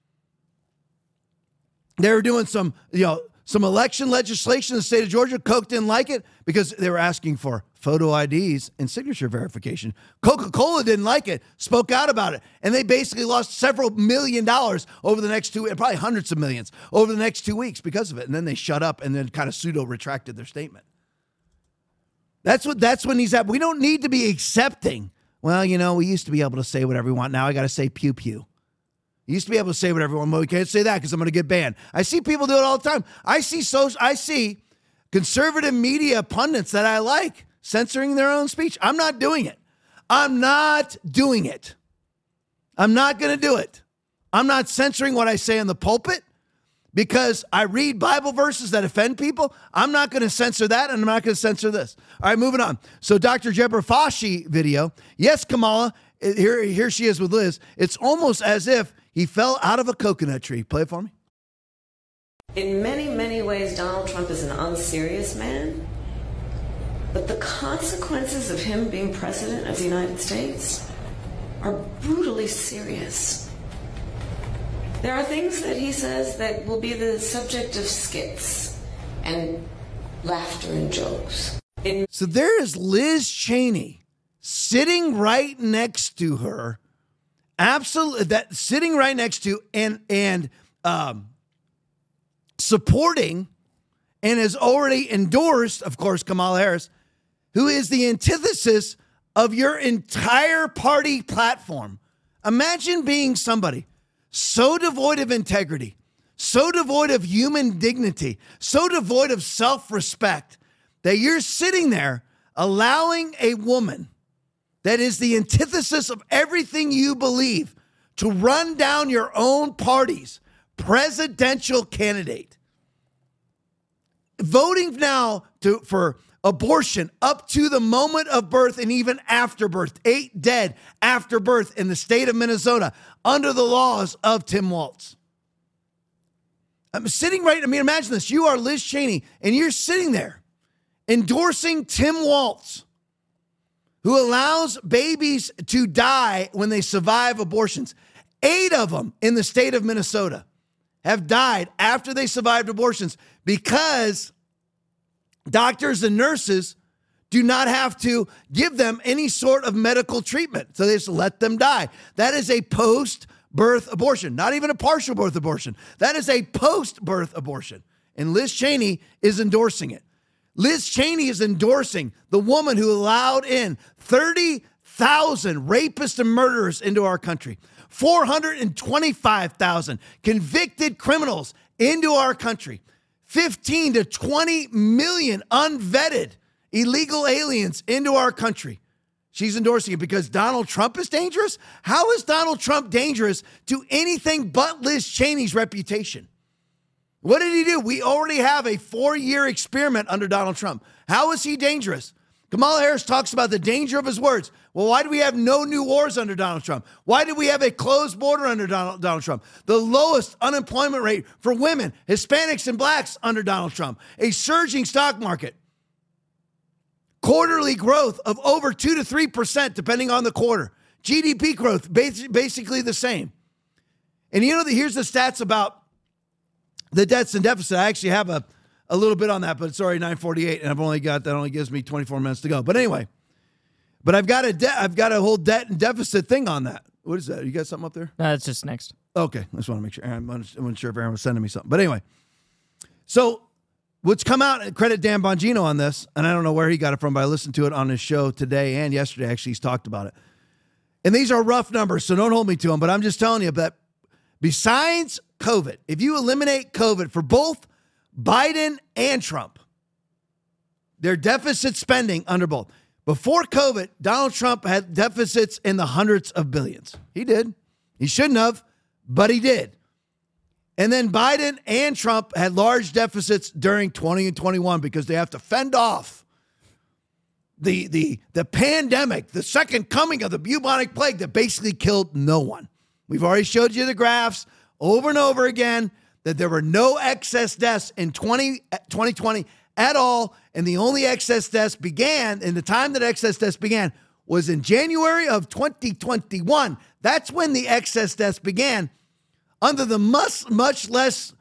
Speaker 1: They were doing some election legislation in the state of Georgia. Coke didn't like it because they were asking for photo IDs and signature verification. Coca-Cola didn't like it, spoke out about it, and they basically lost several $1 million over the next probably hundreds of millions over the next 2 weeks because of it. And then they shut up and then kind of pseudo-retracted their statement. That's when he's at. We don't need to be accepting. Well, we used to be able to say whatever we want. Now I got to say pew pew. You used to be able to say whatever you want, but we can't say that because I'm going to get banned. I see people do it all the time. I see conservative media pundits that I like censoring their own speech. I'm not doing it. I'm not doing it. I'm not going to do it. I'm not censoring what I say in the pulpit because I read Bible verses that offend people. I'm not going to censor that, and I'm not going to censor this. All right, moving on. So Dr. Deborah Fauci video. Yes, Kamala, here she is with Liz. It's almost as if he fell out of a coconut tree. Play it for me.
Speaker 3: In many, many ways, Donald Trump is an unserious man. But the consequences of him being president of the United States are brutally serious. There are things that he says that will be the subject of skits and laughter and jokes.
Speaker 1: So there is Liz Cheney sitting right next to her. Absolutely, that sitting right next to and supporting and has already endorsed, of course, Kamala Harris, who is the antithesis of your entire party platform. Imagine being somebody so devoid of integrity, so devoid of human dignity, so devoid of self-respect that you're sitting there allowing a woman that is the antithesis of everything you believe, to run down your own party's presidential candidate. Voting now for abortion up to the moment of birth and even after birth, 8 dead after birth in the state of Minnesota under the laws of Tim Walz. I'm sitting imagine this. You are Liz Cheney and you're sitting there endorsing Tim Walz, who allows babies to die when they survive abortions. 8 of them in the state of Minnesota have died after they survived abortions because doctors and nurses do not have to give them any sort of medical treatment. So they just let them die. That is a post-birth abortion, not even a partial birth abortion. That is a post-birth abortion. And Liz Cheney is endorsing it. Liz Cheney is endorsing the woman who allowed in 30,000 rapists and murderers into our country, 425,000 convicted criminals into our country, 15 to 20 million unvetted illegal aliens into our country. She's endorsing it because Donald Trump is dangerous? How is Donald Trump dangerous to anything but Liz Cheney's reputation? What did he do? We already have a 4-year experiment under Donald Trump. How is he dangerous? Kamala Harris talks about the danger of his words. Well, why do we have no new wars under Donald Trump? Why did we have a closed border under Donald Trump? The lowest unemployment rate for women, Hispanics, and blacks under Donald Trump. A surging stock market. Quarterly growth of over 2 to 3%, depending on the quarter. GDP growth, basically the same. And here's the stats about the debts and deficit. I actually have a little bit on that, but it's already 9:48, and that only gives me 24 minutes to go. But anyway, I've got a whole debt and deficit thing on that. What is that? You got something up there?
Speaker 12: No, it's just next.
Speaker 1: Okay, I just want to make sure. I wasn't sure if Aaron was sending me something. But anyway, so what's come out, and credit Dan Bongino on this, and I don't know where he got it from, but I listened to it on his show today and yesterday. Actually, he's talked about it. And these are rough numbers, so don't hold me to them, but I'm just telling you that besides COVID, if you eliminate COVID for both Biden and Trump, their deficit spending under both. Before COVID, Donald Trump had deficits in the hundreds of billions. He did. He shouldn't have, but he did. And then Biden and Trump had large deficits during 20 and 21 because they have to fend off the pandemic, the second coming of the bubonic plague that basically killed no one. We've already showed you the graphs over and over again that there were no excess deaths in 2020 at all. And the only excess deaths began, in the time that excess deaths began, was in January of 2021. That's when the excess deaths began under the much less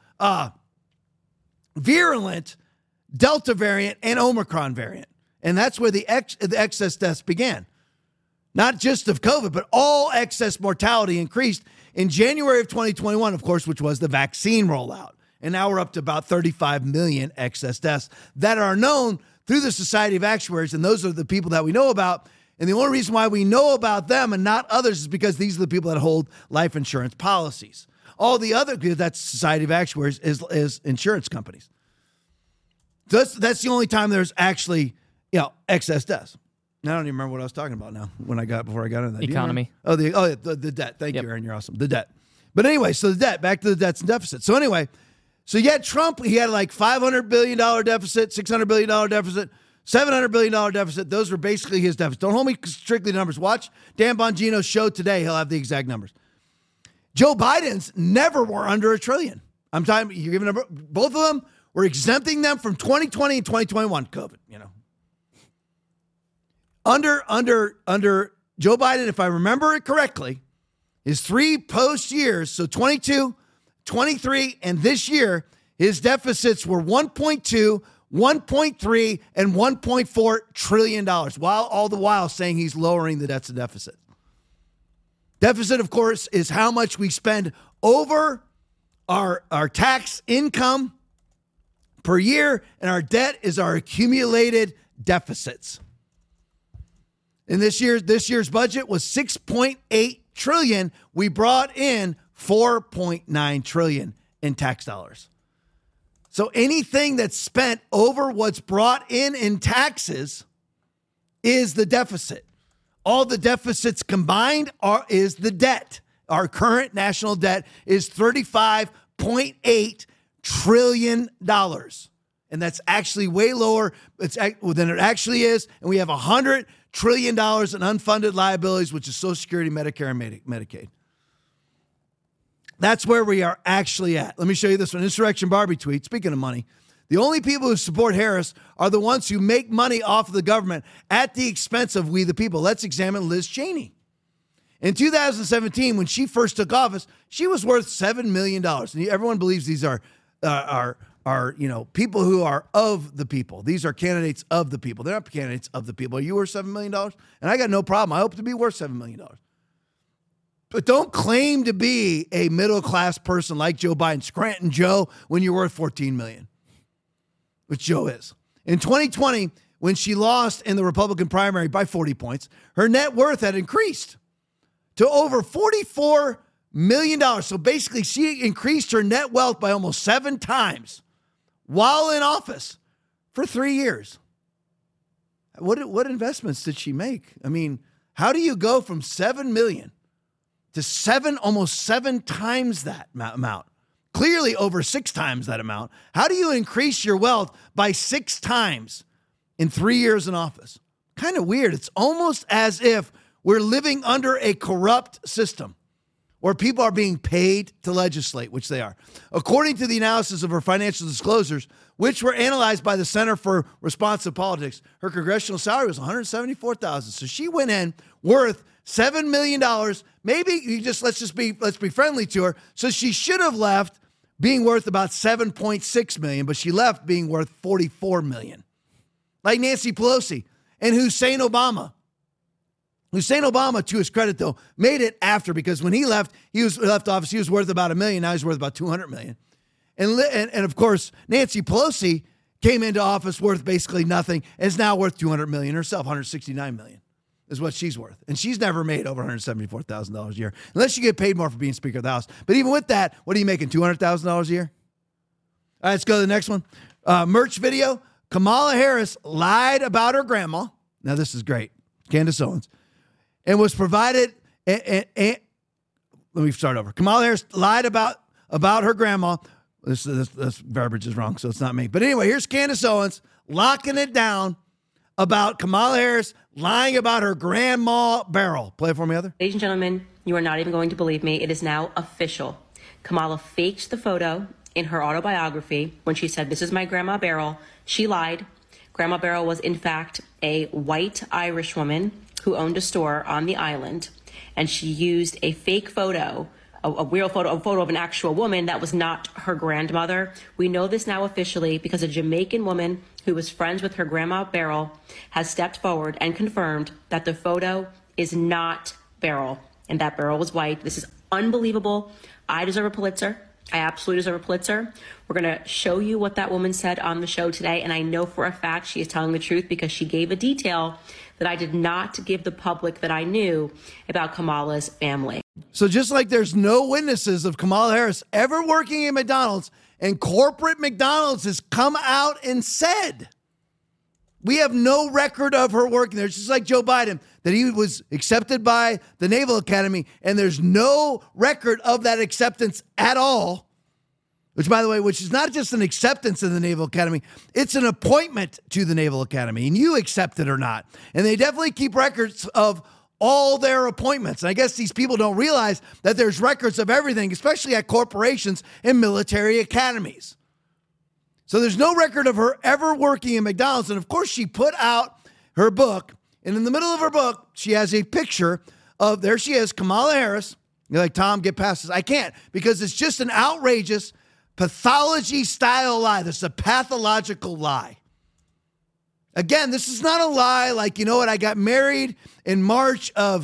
Speaker 1: virulent Delta variant and Omicron variant. And that's where the excess deaths began. Not just of COVID, but all excess mortality increased in January of 2021, of course, which was the vaccine rollout. And now we're up to about 35 million excess deaths that are known through the Society of Actuaries. And those are the people that we know about. And the only reason why we know about them and not others is because these are the people that hold life insurance policies. All the other, that's Society of Actuaries, is insurance companies. That's the only time there's actually, excess deaths. I don't even remember what I was talking about now before I got into that.
Speaker 12: Economy.
Speaker 1: The debt. Thank you, Aaron. You're awesome. The debt. But anyway, so the debt, back to the debts and deficits. So anyway, so you had Trump, he had like $500 billion deficit, $600 billion deficit, $700 billion deficit. Those were basically his deficits. Don't hold me strictly to numbers. Watch Dan Bongino's show today. He'll have the exact numbers. Joe Biden's never were under $1 trillion. I'm talking, you're giving them, both of them, we're exempting them from 2020 and 2021 COVID, Under Joe Biden, if I remember it correctly, his 3 post years, so 22, 23, and this year, his deficits were $1.2, $1.3, and $1.4 trillion, while all the while saying he's lowering the debts and deficit. Deficit, of course, is how much we spend over our tax income per year, and our debt is our accumulated deficits. And this year's budget was $6.8 trillion. We brought in $4.9 trillion in tax dollars. So anything that's spent over what's brought in taxes is the deficit. All the deficits combined is the debt. Our current national debt is $35.8 trillion. And that's actually way lower than it actually is. And we have $100 trillion in unfunded liabilities, which is Social Security, Medicare, and Medicaid. That's where we are actually at. Let me show you this one. Insurrection Barbie tweet. Speaking of money, the only people who support Harris are the ones who make money off of the government at the expense of we the people. Let's examine Liz Cheney. In 2017, when she first took office, she was worth $7 million. And everyone believes these are people who are of the people. These are candidates of the people. They're not candidates of the people. Are you worth $7 million? And I got no problem. I hope to be worth $7 million. But don't claim to be a middle-class person like Joe Biden, Scranton Joe, when you're worth $14 million, which Joe is. In 2020, when she lost in the Republican primary by 40 points, her net worth had increased to over $44 million. So basically, she increased her net wealth by almost 7 times while in office for 3 years. What investments did she make? I mean, how do you go from $7 million to almost 7 times that amount? Clearly over 6 times that amount. How do you increase your wealth by 6 times in 3 years in office? Kind of weird. It's almost as if we're living under a corrupt system where people are being paid to legislate, which they are. According to the analysis of her financial disclosures, which were analyzed by the Center for Responsive Politics, her congressional salary was $174,000. So she went in worth $7 million. Maybe let's be friendly to her. So she should have left being worth about $7.6 million, but she left being worth $44 million. Like Nancy Pelosi and Hussein Obama. Hussein Obama, to his credit, though, made it after, because when he left office, he was worth about $1 million. Now he's worth about $200 million. And of course, Nancy Pelosi came into office worth basically nothing and is now worth $200 million herself. $169 million is what she's worth. And she's never made over $174,000 a year, unless you get paid more for being Speaker of the House. But even with that, what are you making, $200,000 a year? All right, let's go to the next one. Merch video. Kamala Harris lied about her grandma. Now, this is great. Candace Owens. And was provided, let me start over. Kamala Harris lied about her grandma. This verbiage is wrong, so it's not me. But anyway, here's Candace Owens locking it down about Kamala Harris lying about her grandma Beryl. Play it for me, Heather.
Speaker 12: Ladies and gentlemen, you are not even going to believe me. It is now official. Kamala faked the photo in her autobiography when she said, "This is my grandma Beryl." She lied. Grandma Beryl was, in fact, a white Irish woman who owned a store on the island, and she used a fake photo, a photo of an actual woman that was not her grandmother. We know this now officially because a Jamaican woman who was friends with her grandma Beryl has stepped forward and confirmed that the photo is not Beryl and that Beryl was white. This is unbelievable. I deserve a Pulitzer. I absolutely deserve a Pulitzer. We're going to show you what that woman said on the show today, and I know for a fact she is telling the truth because she gave a detail that I did not give the public that I knew about Kamala's family.
Speaker 1: So just like there's no witnesses of Kamala Harris ever working at McDonald's, and corporate McDonald's has come out and said, we have no record of her working there. It's just like Joe Biden, that he was accepted by the Naval Academy, and there's no record of that acceptance at all. Which, by the way, is not just an acceptance in the Naval Academy, it's an appointment to the Naval Academy, and you accept it or not. And they definitely keep records of all their appointments. And I guess these people don't realize that there's records of everything, especially at corporations and military academies. So there's no record of her ever working in McDonald's. And of course, she put out her book, and in the middle of her book, she has a picture of, there she is, Kamala Harris. You're like, Tom, get past this. I can't, because it's just an outrageous pathology-style lie. This is a pathological lie. Again, this is not a lie like, you know what, I got married in March of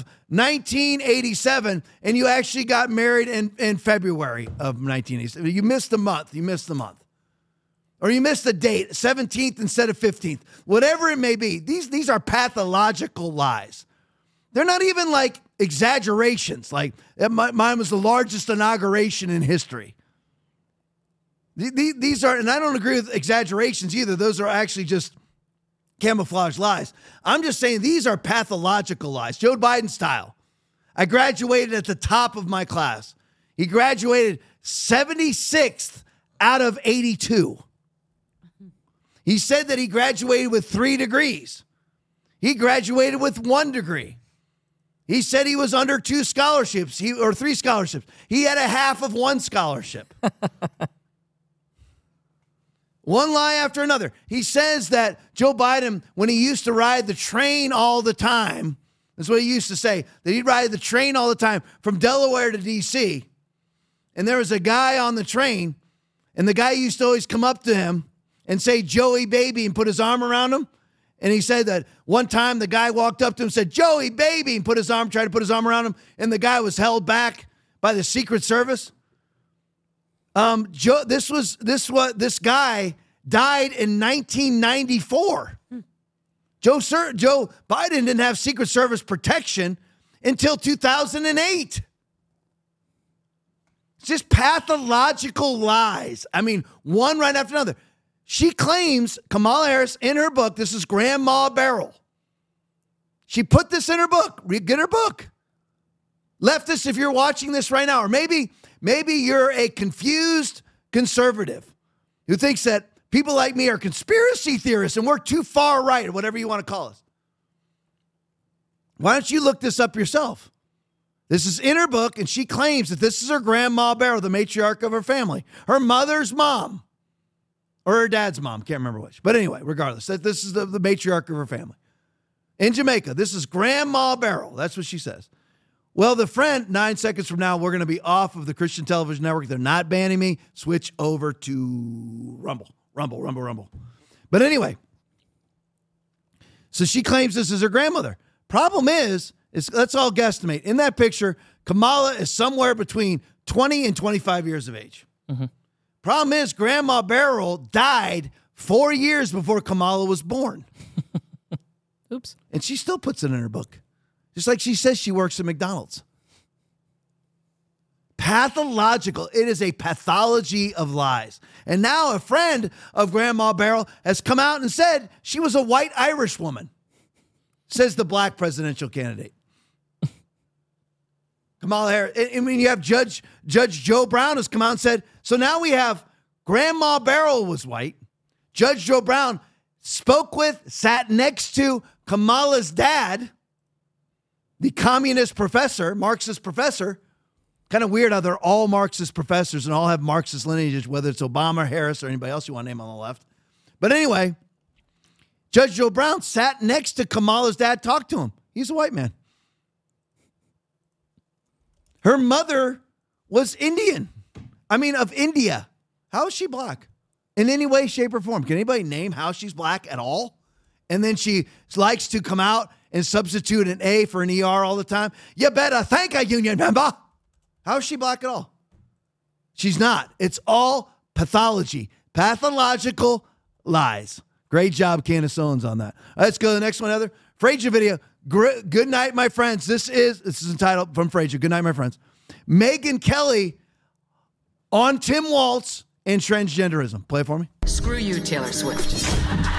Speaker 1: 1987, and you actually got married in February of 1987. You missed the month. Or you missed the date, 17th instead of 15th. Whatever it may be, these are pathological lies. They're not even like exaggerations, like mine was the largest inauguration in history. These are, and I don't agree with exaggerations either. Those are actually just camouflage lies. I'm just saying these are pathological lies, Joe Biden style. I graduated at the top of my class. He graduated 76th out of 82. He said that he graduated with 3 degrees. He graduated with 1 degree. He said he was under 2 scholarships, or 3 scholarships. He had a half of 1 scholarship. One lie after another. He says that Joe Biden, when he used to ride the train all the time, that's what he used to say, that he'd ride the train all the time from Delaware to D.C., and there was a guy on the train, and the guy used to always come up to him and say, Joey, baby, and put his arm around him. And he said that one time the guy walked up to him and said, Joey, baby, and tried to put his arm around him, and the guy was held back by the Secret Service. This guy died in 1994. Joe Biden didn't have Secret Service protection until 2008. It's just pathological lies. I mean, one right after another. She claims, Kamala Harris, in her book, this is Grandma Beryl. She put this in her book. Get her book. Leftists, if you're watching this right now, or maybe you're a confused conservative who thinks that people like me are conspiracy theorists and we're too far right, or whatever you want to call us. Why don't you look this up yourself? This is in her book, and she claims that this is her Grandma Beryl, the matriarch of her family, her mother's mom. Or her dad's mom, can't remember which. But anyway, regardless, this is the matriarch of her family. In Jamaica, this is Grandma Beryl. That's what she says. Well, the friend, 9 seconds from now, we're going to be off of the Christian Television Network. They're not banning me. Switch over to Rumble. But anyway, so she claims this is her grandmother. Problem is let's all guesstimate. In that picture, Kamala is somewhere between 20 and 25 years of age. Mm-hmm. Problem is, Grandma Beryl died 4 years before Kamala was born.
Speaker 13: Oops.
Speaker 1: And she still puts it in her book. Just like she says she works at McDonald's. Pathological. It is a pathology of lies. And now a friend of Grandma Beryl has come out and said she was a white Irish woman, says the black presidential candidate. Kamala Harris. I mean, you have Judge Joe Brown has come out and said, so now we have Grandma Beryl was white. Judge Joe Brown sat next to Kamala's dad, the communist professor, Marxist professor. Kind of weird how they're all Marxist professors and all have Marxist lineages, whether it's Obama, or Harris, or anybody else you want to name on the left. But anyway, Judge Joe Brown sat next to Kamala's dad, talked to him. He's a white man. Her mother was Indian. Of India. How is she black? In any way, shape, or form? Can anybody name how she's black at all? And then she likes to come out and substitute an A for an ER all the time. You better thank a union member. How is she black at all? She's not. It's all pathology. Pathological lies. Great job, Candace Owens, on that. Let's go to the next one, Heather. Frasier video. Good night, my friends. This is entitled from Frasier. Good night, my friends. Megyn Kelly on Tim Walz and transgenderism. Play it for me.
Speaker 14: Screw you, Taylor Swift. That's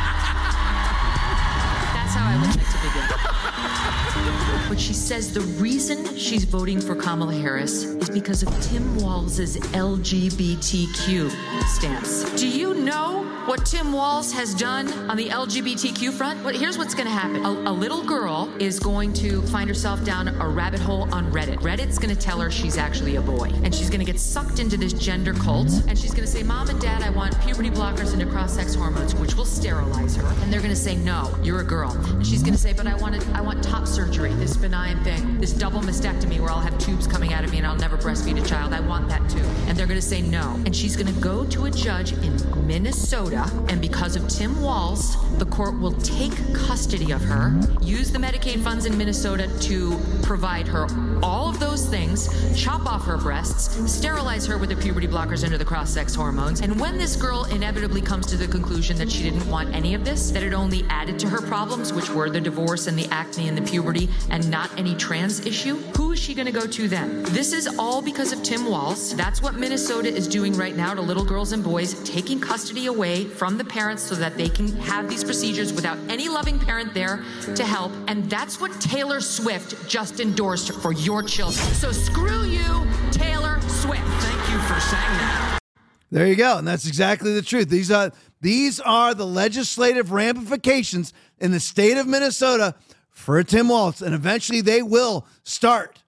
Speaker 14: how I would like to begin. But she says the reason she's voting for Kamala Harris is because of Tim Walz's LGBTQ stance. Do you know what Tim Walz has done on the LGBTQ front? Well, here's what's going to happen. A little girl is going to find herself down a rabbit hole on Reddit. Reddit's going to tell her she's actually a boy. And she's going to get sucked into this gender cult. And she's going to say, Mom and Dad, I want puberty blockers and cross-sex hormones, which will sterilize her. And they're going to say, no, you're a girl. And she's going to say, but I want top surgery, this benign thing, this double mastectomy where I'll have tubes coming out of me and I'll never breastfeed a child. I want that too. And they're going to say no. And she's going to go to a judge in Minnesota, and because of Tim Walz, the court will take custody of her, use the Medicaid funds in Minnesota to provide her all of those things, chop off her breasts, sterilize her with the puberty blockers under the cross-sex hormones. And when this girl inevitably comes to the conclusion that she didn't want any of this, that it only added to her problems, which were the divorce and the acne and the puberty and and not any trans issue, who is she going to go to then? This is all because of Tim Walz. That's what Minnesota is doing right now to little girls and boys, taking custody away from the parents so that they can have these procedures without any loving parent there to help. And that's what Taylor Swift just endorsed for your children. So screw you, Taylor Swift. Thank you for saying that.
Speaker 1: There you go. And that's exactly the truth. These are the legislative ramifications in the state of Minnesota for Tim Walz. And eventually they will start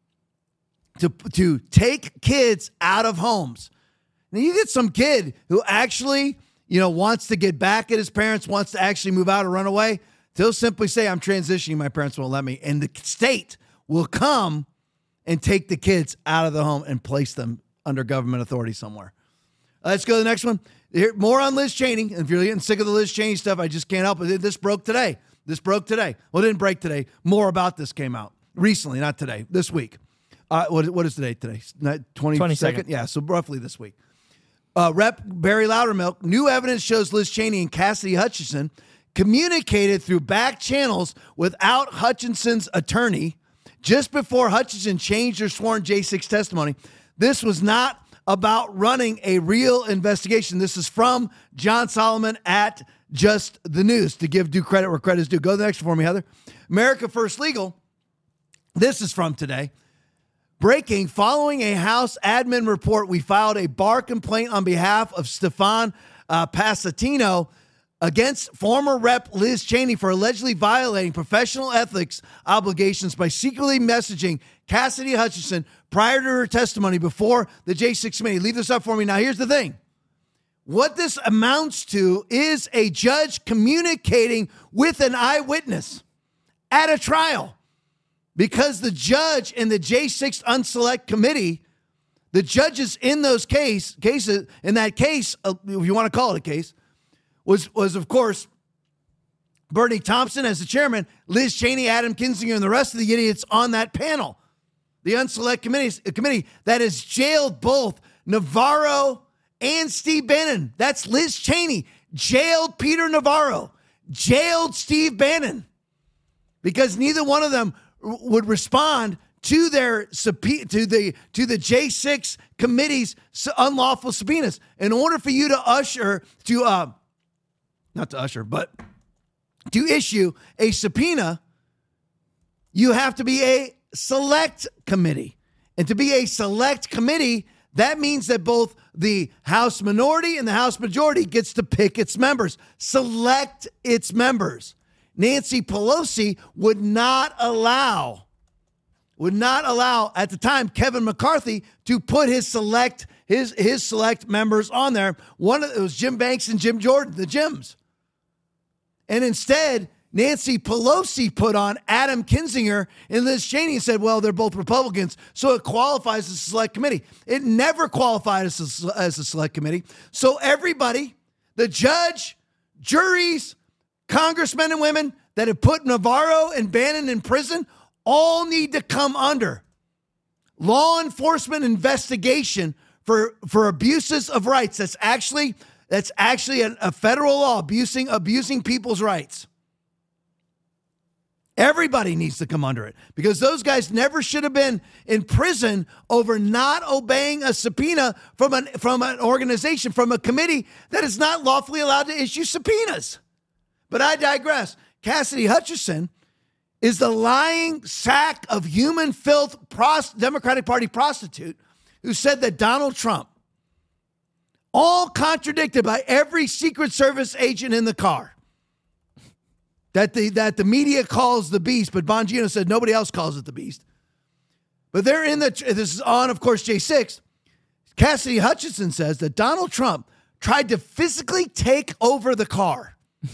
Speaker 1: to take kids out of homes. Now you get some kid who actually, wants to get back at his parents, wants to actually move out or run away. They'll simply say, I'm transitioning. My parents won't let me. And the state will come and take the kids out of the home and place them under government authority somewhere. Let's go to the next one. Here, more on Liz Cheney. And if you're getting sick of the Liz Cheney stuff, I just can't help it. This broke today. Well, it didn't break today. More about this came out recently, not today, this week. What is the date today? 22nd? Yeah, so roughly this week. Rep. Barry Loudermilk, new evidence shows Liz Cheney and Cassidy Hutchinson communicated through back channels without Hutchinson's attorney just before Hutchinson changed her sworn J6 testimony. This was not about running a real investigation. This is from John Solomon at Just the News, to give due credit where credit is due. Go to the next one for me, Heather. America First Legal. This is from today. Breaking, following a House admin report, we filed a bar complaint on behalf of Stefan Passatino against former Rep. Liz Cheney for allegedly violating professional ethics obligations by secretly messaging Cassidy Hutchinson prior to her testimony before the J6 committee. Leave this up for me. Now, here's the thing. What this amounts to is a judge communicating with an eyewitness at a trial, because the judge in the J6 Unselect Committee, the judges in those cases, in that case, if you want to call it a case, was of course Bernie Thompson as the chairman, Liz Cheney, Adam Kinzinger, and the rest of the idiots on that panel. The Unselect Committee that has jailed both Navarro and Steve Bannon. That's Liz Cheney jailed Peter Navarro, jailed Steve Bannon, because neither one of them would respond to their to the J6 committee's unlawful subpoenas. In order for you to to issue a subpoena, you have to be a select committee. And to be a select committee, that means that both the House minority and the House majority gets to pick its members, select its members. Nancy Pelosi would not allow at the time Kevin McCarthy to put his select members on there. It was Jim Banks and Jim Jordan, the Jims. And instead, Nancy Pelosi put on Adam Kinzinger and Liz Cheney and said, well, they're both Republicans, so it qualifies as a select committee. It never qualified as a select committee. So everybody, the judge, juries, congressmen and women that have put Navarro and Bannon in prison all need to come under law enforcement investigation for abuses of rights. That's actually a federal law, abusing people's rights. Everybody needs to come under it, because those guys never should have been in prison over not obeying a subpoena from an organization, from a committee that is not lawfully allowed to issue subpoenas. But I digress. Cassidy Hutchinson is the lying sack of human filth Democratic Party prostitute who said that Donald Trump, all contradicted by every Secret Service agent in the car, that the media calls the beast, but Bongino said nobody else calls it the beast. But this is on, of course, J6. Cassidy Hutchinson says that Donald Trump tried to physically take over the car.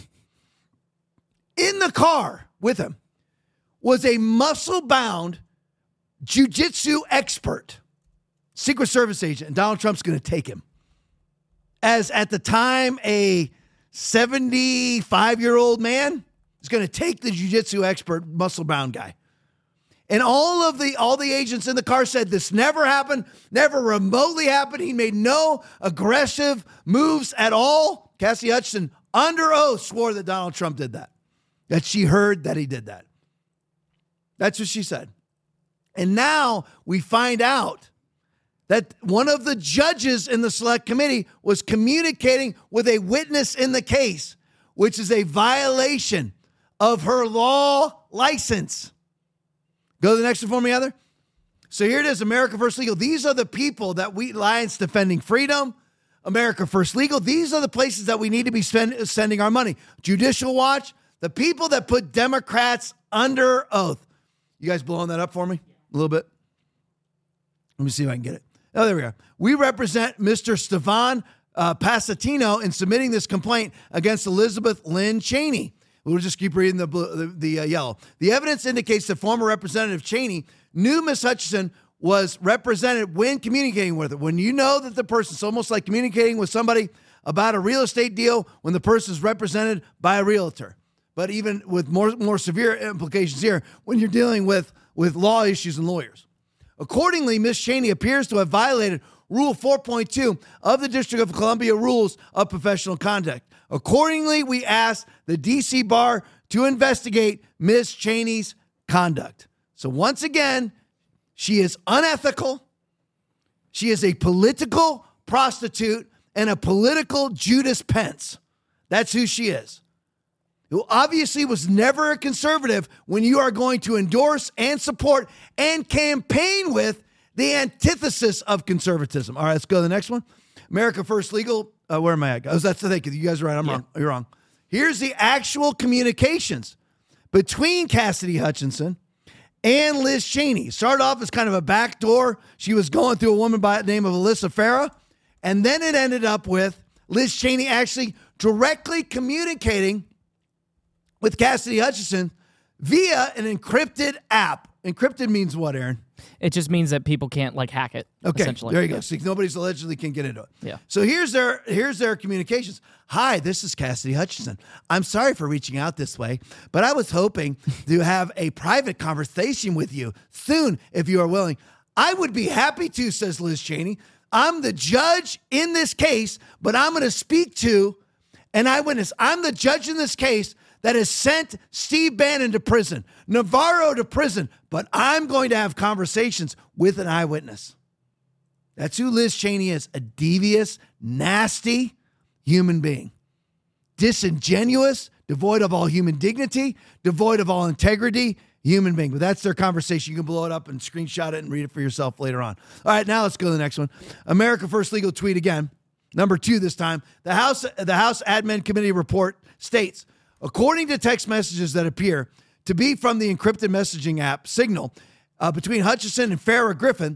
Speaker 1: In the car with him was a muscle-bound jiu-jitsu expert, Secret Service agent, and Donald Trump's going to take him. As at the time, a 75-year-old man is going to take the jiu-jitsu expert, muscle-bound guy. And all the agents in the car said this never happened, never remotely happened. He made no aggressive moves at all. Cassidy Hutchinson, under oath, swore that Donald Trump did that she heard that he did that. That's what she said. And now we find out that one of the judges in the select committee was communicating with a witness in the case, which is a violation of her law license. Go to the next one for me, Heather. So here it is, America First Legal. These are the people that we, Alliance Defending Freedom, America First Legal, these are the places that we need to be sending our money. Judicial Watch, the people that put Democrats under oath. You guys blowing that up for me a little bit? Let me see if I can get it. Oh, there we go. We represent Mr. Stefan Passatino in submitting this complaint against Elizabeth Lynn Cheney. We'll just keep reading the yellow. The evidence indicates that former Representative Cheney knew Ms. Hutchinson was represented when communicating with her. When you know that the person, it's almost like communicating with somebody about a real estate deal when the person is represented by a realtor. But even with more severe implications here, when you're dealing with law issues and lawyers. Accordingly, Ms. Cheney appears to have violated Rule 4.2 of the District of Columbia Rules of Professional Conduct. Accordingly, we ask the D.C. Bar to investigate Ms. Cheney's conduct. So once again, she is unethical. She is a political prostitute and a political Judas Pence. That's who she is. Who obviously was never a conservative when you are going to endorse and support and campaign with the antithesis of conservatism. All right, let's go to the next one. America First Legal. Where am I at? Oh, that's the thing. You guys are right. I'm wrong. You're wrong. Here's the actual communications between Cassidy Hutchinson and Liz Cheney. Started off as kind of a backdoor. She was going through a woman by the name of Alyssa Farah. And then it ended up with Liz Cheney actually directly communicating with Cassidy Hutchinson via an encrypted app. Encrypted means what, Aaron?
Speaker 13: It just means that people can't hack it.
Speaker 1: Okay,
Speaker 13: essentially.
Speaker 1: There you go. So nobody's allegedly can get into it.
Speaker 13: Yeah.
Speaker 1: So here's their communications. Hi, this is Cassidy Hutchinson. I'm sorry for reaching out this way, but I was hoping to have a private conversation with you soon if you are willing. I would be happy to, says Liz Cheney. I'm the judge in this case, but I'm going to speak to an eyewitness. I'm the judge in this case that has sent Steve Bannon to prison, Navarro to prison, but I'm going to have conversations with an eyewitness. That's who Liz Cheney is, a devious, nasty human being. Disingenuous, devoid of all human dignity, devoid of all integrity, human being. But that's their conversation. You can blow it up and screenshot it and read it for yourself later on. All right, now let's go to the next one. America First Legal tweet again. Number 2 this time. The House Admin Committee report states, according to text messages that appear to be from the encrypted messaging app Signal between Hutchinson and Farrah Griffin,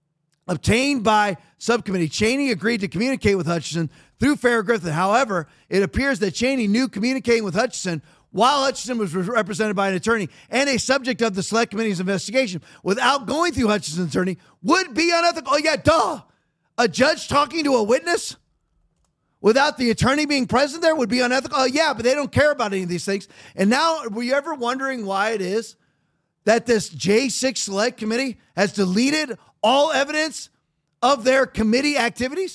Speaker 1: obtained by subcommittee, Cheney agreed to communicate with Hutchinson through Farrah Griffin. However, it appears that Cheney knew communicating with Hutchinson while Hutchinson was represented by an attorney and a subject of the Select Committee's investigation without going through Hutchinson's attorney would be unethical. Oh, yeah, duh. A judge talking to a witness without the attorney being present there would be unethical. Oh, yeah, but they don't care about any of these things. And now, were you ever wondering why it is that this J6 Select Committee has deleted all evidence of their committee activities?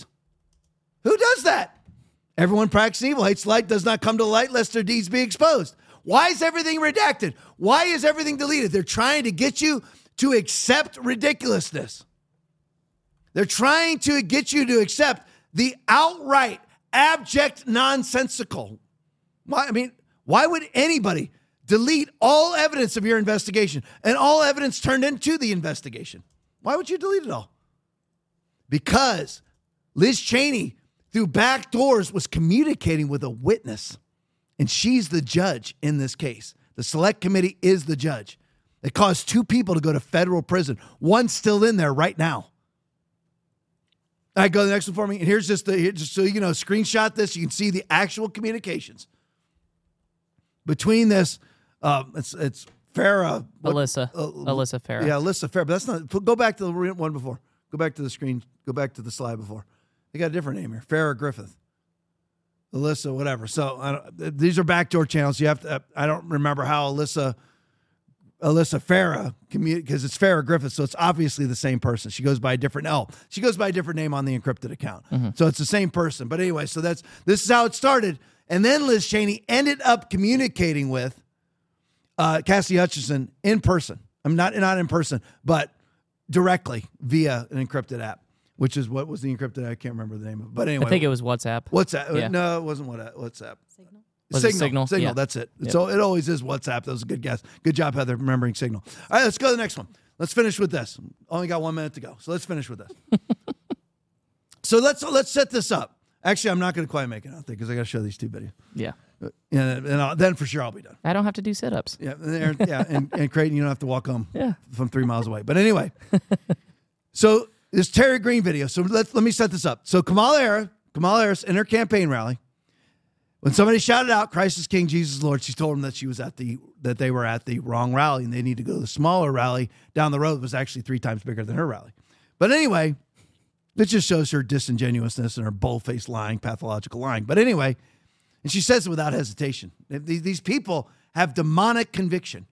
Speaker 1: Who does that? Everyone practicing evil hates light, does not come to light lest their deeds be exposed. Why is everything redacted? Why is everything deleted? They're trying to get you to accept ridiculousness. They're trying to get you to accept the outright abject nonsensical. Why would anybody delete all evidence of your investigation and all evidence turned into the investigation? Why would you delete it all? Because Liz Cheney, through back doors, was communicating with a witness, and she's the judge in this case. The Select Committee is the judge. It caused 2 people to go to federal prison. One's still in there right now. All right, go to the next one for me. And here's just so you know, screenshot this. You can see the actual communications between this. It's Farrah.
Speaker 13: Alyssa Farrah.
Speaker 1: Yeah, Alyssa Farrah. But that's not. Go back to the one before. Go back to the screen. Go back to the slide before. They got a different name here. Farrah Griffith. Alyssa, whatever. So these are backdoor channels. You have to. I don't remember how Alyssa Farrah, because it's Farrah Griffith, so it's obviously the same person. She goes by a different She goes by a different name on the encrypted account. Mm-hmm. So it's the same person. But anyway, so this is how it started. And then Liz Cheney ended up communicating with Cassidy Hutchinson in person. I'm not in person, but directly via an encrypted app, which is what was the encrypted app? I can't remember the name of it. But anyway.
Speaker 13: I think it was WhatsApp.
Speaker 1: WhatsApp.
Speaker 13: Yeah.
Speaker 1: No, it wasn't WhatsApp.
Speaker 13: Signal?
Speaker 1: Signal.
Speaker 13: Yeah.
Speaker 1: That's it.
Speaker 13: Yep.
Speaker 1: So it always is WhatsApp. That was a good guess. Good job, Heather, remembering Signal. All right, let's go to the next one. Let's finish with this. Only got 1 minute to go. So let's finish with this. So let's set this up. Actually, I'm not going to quite make it out there because I got to show these two videos.
Speaker 13: Yeah.
Speaker 1: And then for sure I'll be done.
Speaker 13: I don't have to do sit-ups.
Speaker 1: Yeah, and Creighton, you don't have to walk home
Speaker 13: Yeah.
Speaker 1: from 3 miles away. But anyway, so this Terry Green video. So let me set this up. So Kamala Harris in her campaign rally, when somebody shouted out "Christ is King, Jesus is Lord," she told them that they were at the wrong rally and they need to go to the smaller rally down the road that was actually 3 times bigger than her rally. But anyway, it just shows her disingenuousness and her bull-faced lying, pathological lying. But anyway, and she says it without hesitation. These people have demonic conviction.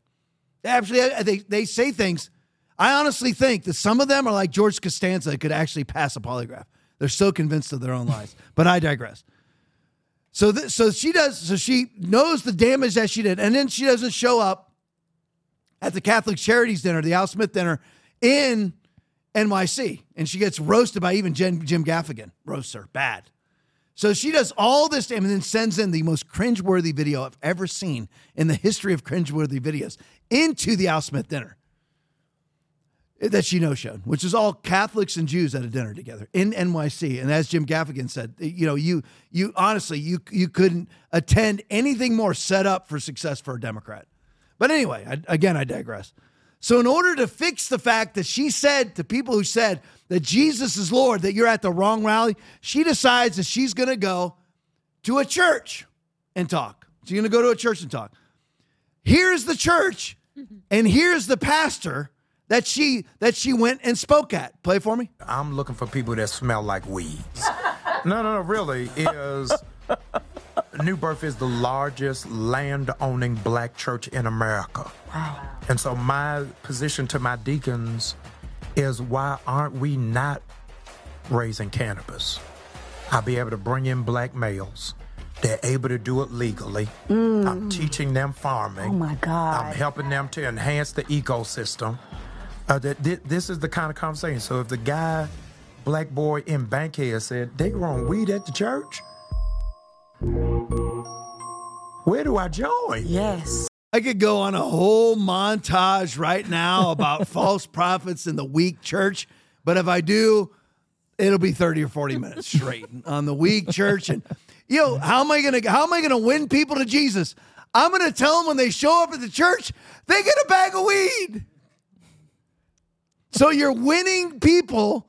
Speaker 1: They say things. I honestly think that some of them are like George Costanza that could actually pass a polygraph. They're so convinced of their own lies. But I digress. So she knows the damage that she did, and then she doesn't show up at the Catholic Charities dinner, the Al Smith dinner in NYC, and she gets roasted by even Jim Gaffigan. Roasts her bad. So she does all this and then sends in the most cringeworthy video I've ever seen in the history of cringeworthy videos into the Al Smith dinner that she no-showed, which is all Catholics and Jews at a dinner together in NYC. And as Jim Gaffigan said, you honestly, you couldn't attend anything more set up for success for a Democrat. But anyway, I digress. So in order to fix the fact that she said to people who said that Jesus is Lord, that you're at the wrong rally, she decides that she's going to go to a church and talk. She's going to go to a church and talk. Here's the church, and here's the pastor that she went and spoke at. Play it for me.
Speaker 15: I'm looking for people that smell like weeds. No, really, New Birth is the largest land-owning black church in America. Wow. And so my position to my deacons is, why aren't we not raising cannabis? I'll be able to bring in black males. They're able to do it legally. I'm teaching them farming.
Speaker 16: Oh, my God.
Speaker 15: I'm helping them to enhance the ecosystem. This is the kind of conversation. So if the guy, black boy in Bankhead said, they growing weed at the church, where do I join?
Speaker 16: Yes.
Speaker 1: I could go on a whole montage right now about false prophets in the weak church, but if I do, it'll be 30 or 40 minutes straight on the weak church. And how am I gonna win people to Jesus? I'm gonna tell them when they show up at the church, they get a bag of weed. So you're winning people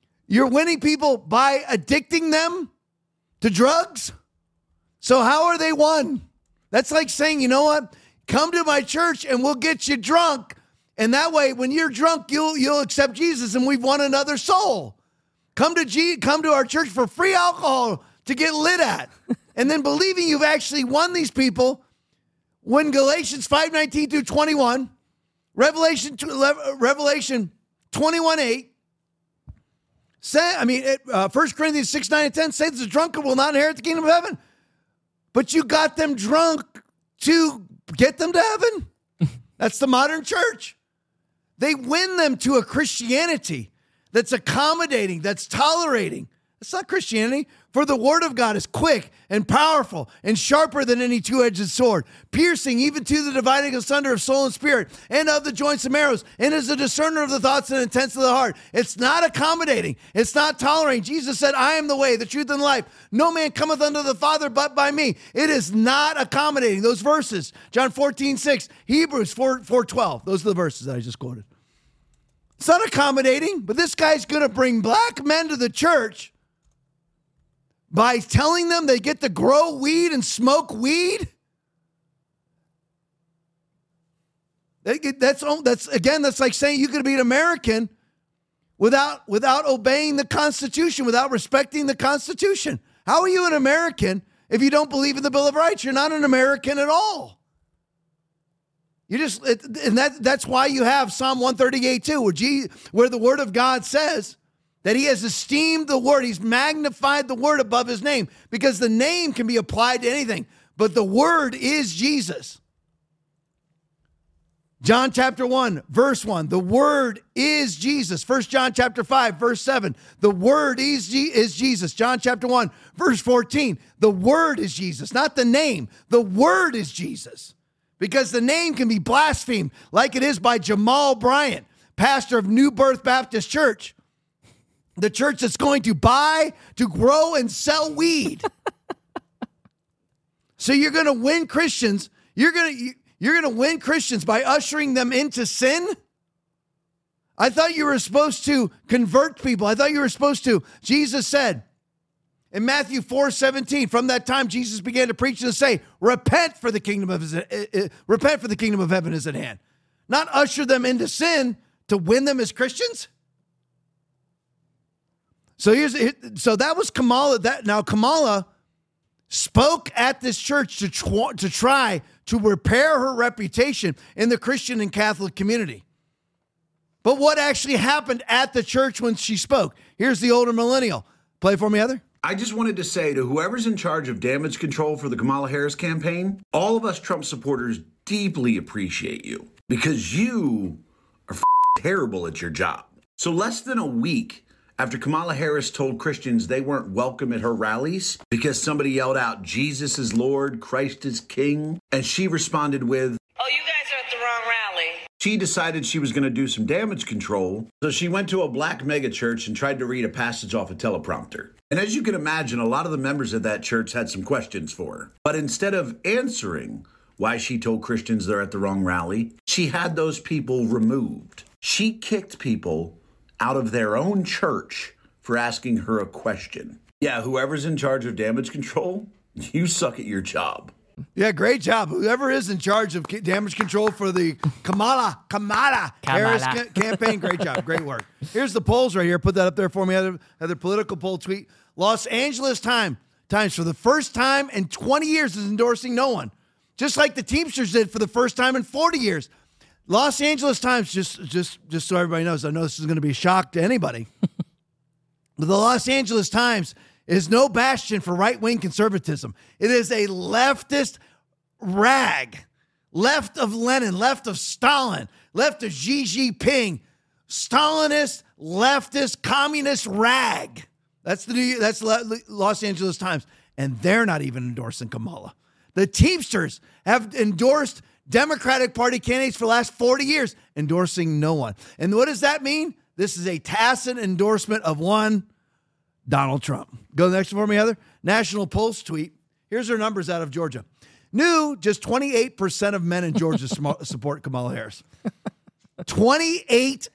Speaker 1: by addicting them to drugs. So how are they won? That's like saying, you know what? Come to my church and we'll get you drunk. And that way, when you're drunk, you'll accept Jesus and we've won another soul. Come to our church for free alcohol to get lit at. And then believing you've actually won these people, when Galatians 5:19 through 21, Revelation 21:8, 1 Corinthians 6:9 and 10 say that the drunkard will not inherit the kingdom of heaven. But you got them drunk to get them to heaven. That's the modern church. They win them to a Christianity that's accommodating, that's tolerating. It's not Christianity. For the word of God is quick and powerful and sharper than any two-edged sword, piercing even to the dividing asunder of soul and spirit and of the joints and marrows, and is a discerner of the thoughts and intents of the heart. It's not accommodating. It's not tolerating. Jesus said, I am the way, the truth, and the life. No man cometh unto the Father but by me. It is not accommodating. Those verses, John 14:6, Hebrews 4:12. Those are the verses that I just quoted. It's not accommodating, but this guy's going to bring black men to the church by telling them they get to grow weed and smoke weed. That's like saying you could be an American without obeying the Constitution, without respecting the Constitution. How are you an American if you don't believe in the Bill of Rights? You're not an American at all. That's why you have Psalm 138:2, where the Word of God says that he has esteemed the word. He's magnified the word above his name, because the name can be applied to anything, but the word is Jesus. John chapter 1, verse 1, the Word is Jesus. 1 John chapter 5, verse 7, the Word is Jesus. John chapter 1, verse 14, the Word is Jesus, not the name. The Word is Jesus. Because the name can be blasphemed like it is by Jamal Bryant, pastor of New Birth Baptist Church, the church that's going to buy, to grow, and sell weed. So you're going to win Christians. You're going to win Christians by ushering them into sin? I thought you were supposed to convert people. I thought you were supposed to. Jesus said in Matthew 4:17, from that time Jesus began to preach and to say, repent for the kingdom of heaven is at hand. Not usher them into sin to win them as Christians. So that was Kamala. Kamala spoke at this church to try to repair her reputation in the Christian and Catholic community. But what actually happened at the church when she spoke? Here's the older millennial. Play for me, Heather.
Speaker 16: I just wanted to say to whoever's in charge of damage control for the Kamala Harris campaign, all of us Trump supporters deeply appreciate you because you are terrible at your job. So less than a week after Kamala Harris told Christians they weren't welcome at her rallies because somebody yelled out, Jesus is Lord, Christ is King, and she responded with,
Speaker 3: Oh, you guys are at the wrong rally.
Speaker 16: She decided she was going to do some damage control, so she went to a black megachurch and tried to read a passage off a teleprompter. And as you can imagine, a lot of the members of that church had some questions for her. But instead of answering why she told Christians they're at the wrong rally, she had those people removed. She kicked people out of their own church for asking her a question. Yeah, whoever's in charge of damage control, you suck at your job.
Speaker 1: Yeah, great job. Whoever is in charge of damage control for the Kamala Harris campaign, great job. Great work. Here's the polls right here. Put that up there for me, Heather political poll tweet. Los Angeles Times for the first time in 20 years is endorsing no one. Just like the Teamsters did for the first time in 40 years. Los Angeles Times, just so everybody knows, I know this is going to be a shock to anybody, but the Los Angeles Times is no bastion for right-wing conservatism. It is a leftist rag. Left of Lenin, left of Stalin, left of Xi Jinping. Stalinist, leftist, communist rag. That's Los Angeles Times. And they're not even endorsing Kamala. The Teamsters have endorsed Democratic Party candidates for the last 40 years, endorsing no one. And what does that mean? This is a tacit endorsement of one, Donald Trump. Go next for me, Heather. National Pulse tweet. Here's her numbers out of Georgia. New, just 28% of men in Georgia support Kamala Harris. 28%.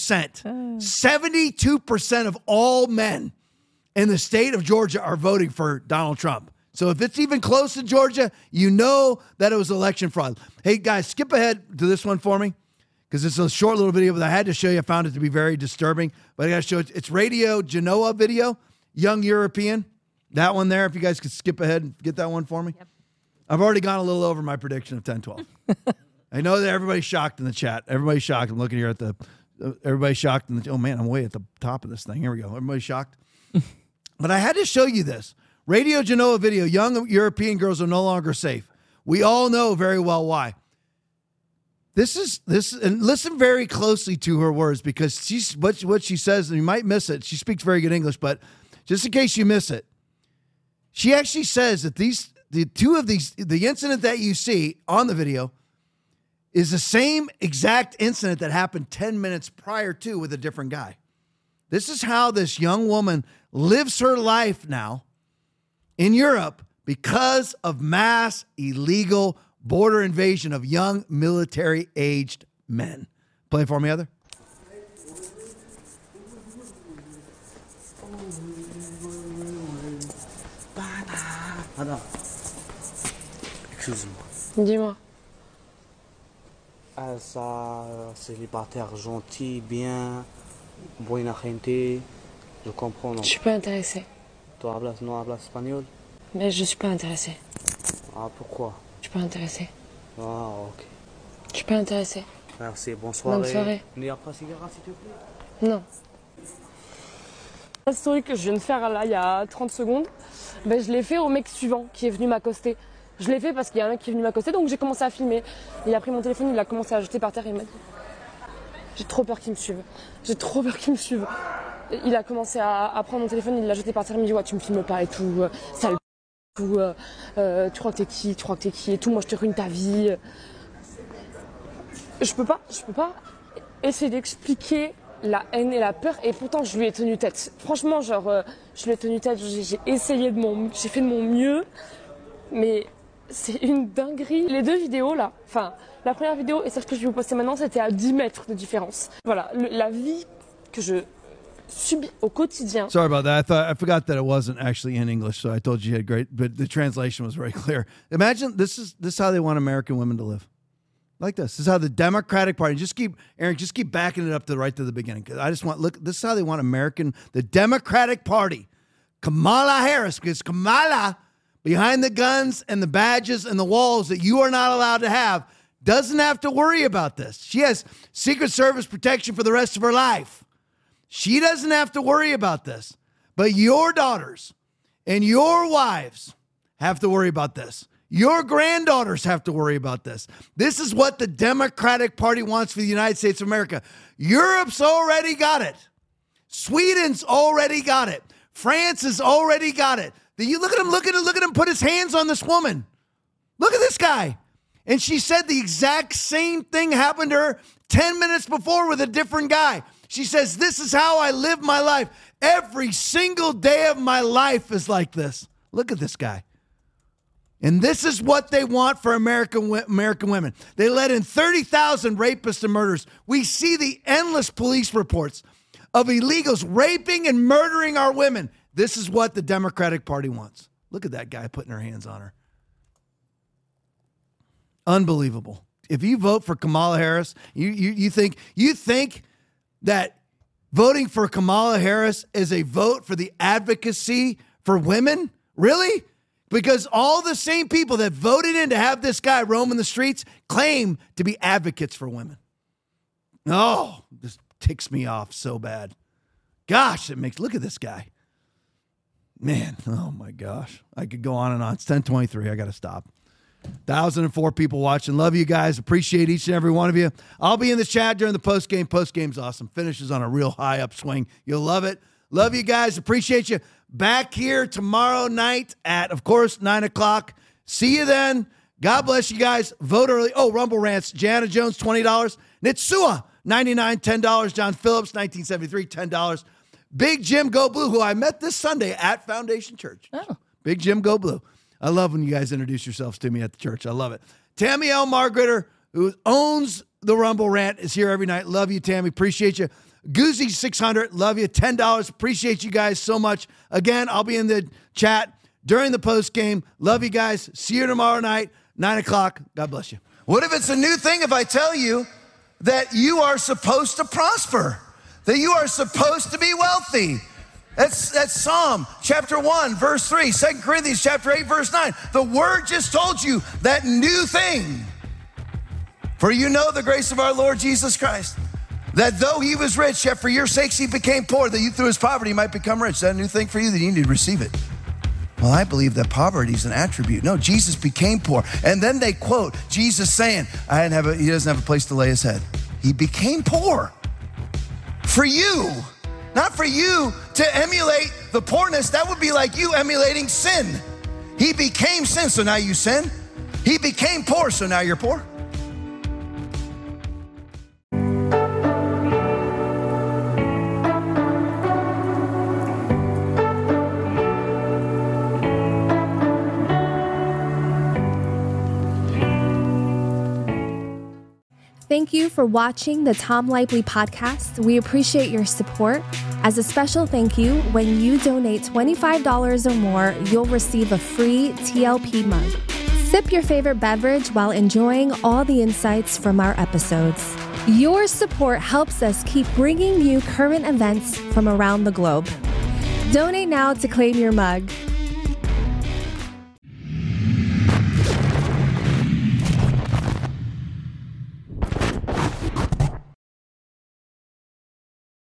Speaker 1: 72% of all men in the state of Georgia are voting for Donald Trump. So if it's even close in Georgia, you know that it was election fraud. Hey, guys, skip ahead to this one for me because it's a short little video, but I had to show you. I found it to be very disturbing, but I got to show it. It's Radio Genoa video, Young European. That one there, if you guys could skip ahead and get that one for me. Yep. I've already gone a little over my prediction of 10-12. I know that everybody's shocked in the chat. Everybody's shocked. I'm looking here at everybody's shocked. Oh, man, I'm way at the top of this thing. Here we go. Everybody's shocked. But I had to show you this. Radio Genoa video, young European girls are no longer safe. We all know very well why. This, and listen very closely to her words because what she says, and you might miss it. She speaks very good English, but just in case you miss it, she actually says that the incident that you see on the video is the same exact incident that happened 10 minutes prior to with a different guy. This is how this young woman lives her life now in Europe because of mass illegal border invasion of young military-aged men. Play for me, Heather.
Speaker 17: Madame, excuse-moi.
Speaker 18: Dis-moi.
Speaker 17: Ça, célibataire gentil, bien, buena gente, je comprends. Non?
Speaker 18: Je suis pas intéressée.
Speaker 17: Tu no hablas espagnol?
Speaker 18: Mais je suis pas intéressée.
Speaker 17: Ah, pourquoi?
Speaker 18: Je suis pas intéressée.
Speaker 17: Ah, ok.
Speaker 18: Je suis pas intéressée.
Speaker 17: Merci, bonne soirée.
Speaker 18: Bonne soirée.
Speaker 17: Il n'y a pas de cigarette, s'il te plaît?
Speaker 18: Non. La story que je viens de faire là, il y a 30 secondes, je l'ai fait au mec suivant qui est venu m'accoster. Je l'ai fait parce qu'il y a un mec qui est venu m'accoster, donc j'ai commencé à filmer. Il a pris mon téléphone, il l'a commencé à jeter par terre et il m'a dit « J'ai trop peur qu'il me suive. J'ai trop peur qu'il me suive. » Il a commencé à prendre mon téléphone, il l'a jeté par terre, il me dit « Ouais, tu me filmes pas et tout, sale tout, tu crois que t'es qui et tout, moi je te ruine ta vie. » Je peux pas essayer d'expliquer la haine et la peur, et pourtant je lui ai tenu tête. Franchement, je lui ai tenu tête, j'ai essayé j'ai fait de mon mieux, mais c'est une dinguerie. Les deux vidéos là, enfin, la première vidéo et celle que je vais vous poster maintenant, c'était à 10 mètres de différence. Voilà, la vie que je subis au quotidien.
Speaker 1: Sorry about that. I forgot that it wasn't actually in English, so I told you had great, but the translation was very clear. Imagine this is how they want American women to live. Like this. This is how the Democratic Party, Eric, just keep backing it up to the beginning. Because I just this is how they want the Democratic Party, Kamala Harris, because Kamala, behind the guns and the badges and the walls that you are not allowed to have, doesn't have to worry about this. She has Secret Service protection for the rest of her life. She doesn't have to worry about this. But your daughters and your wives have to worry about this. Your granddaughters have to worry about this. This is what the Democratic Party wants for the United States of America. Europe's already got it. Sweden's already got it. France has already got it. You look at him put his hands on this woman. Look at this guy. And she said the exact same thing happened to her 10 minutes before with a different guy. She says, this is how I live my life. Every single day of my life is like this. Look at this guy. And this is what they want for American women. They let in 30,000 rapists and murderers. We see the endless police reports of illegals raping and murdering our women. This is what the Democratic Party wants. Look at that guy putting her hands on her. Unbelievable. If you vote for Kamala Harris, you think that voting for Kamala Harris is a vote for the advocacy for women? Really? Because all the same people that voted in to have this guy roaming the streets claim to be advocates for women. Oh, this ticks me off so bad. Gosh, look at this guy. Man, oh my gosh. I could go on and on. It's 10:23. I got to stop. 1,004 people watching. Love you guys. Appreciate each and every one of you. I'll be in the chat during the postgame. Postgame's awesome. Finishes on a real high upswing. You'll love it. Love you guys. Appreciate you. Back here tomorrow night at, of course, 9 o'clock. See you then. God bless you guys. Vote early. Oh, Rumble Rants. Jana Jones, $20. Nitsua, $99, $10. John Phillips, 1973, $10. Big Jim Go Blue, who I met this Sunday at Foundation Church. Oh. Big Jim Go Blue. I love when you guys introduce yourselves to me at the church. I love it. Tammy L. Margritter, who owns the Rumble Rant, is here every night. Love you, Tammy. Appreciate you. Goozy 600, love you. $10. Appreciate you guys so much. Again, I'll be in the chat during the post game. Love you guys. See you tomorrow night, 9 o'clock. God bless you. What if it's a new thing if I tell you that you are supposed to prosper, that you are supposed to be wealthy? That's Psalm chapter 1, verse 3, 2 Corinthians chapter 8, verse 9. The word just told you that new thing. For you know the grace of our Lord Jesus Christ, that though he was rich, yet for your sakes he became poor, that you through his poverty might become rich. Is that a new thing for you? That you need to receive it. Well, I believe that poverty is an attribute. No, Jesus became poor. And then they quote Jesus saying, he doesn't have a place to lay his head. He became poor for you, not for you to emulate the poorness. That would be like you emulating sin. He became sin, so now you sin. He became poor, so now you're poor.
Speaker 19: Thank you for watching the Tom Lively podcast. We appreciate your support. As a special thank you, when you donate $25 or more, you'll receive a free TLP mug. Sip your favorite beverage while enjoying all the insights from our episodes. Your support helps us keep bringing you current events from around the globe. Donate now to claim your mug.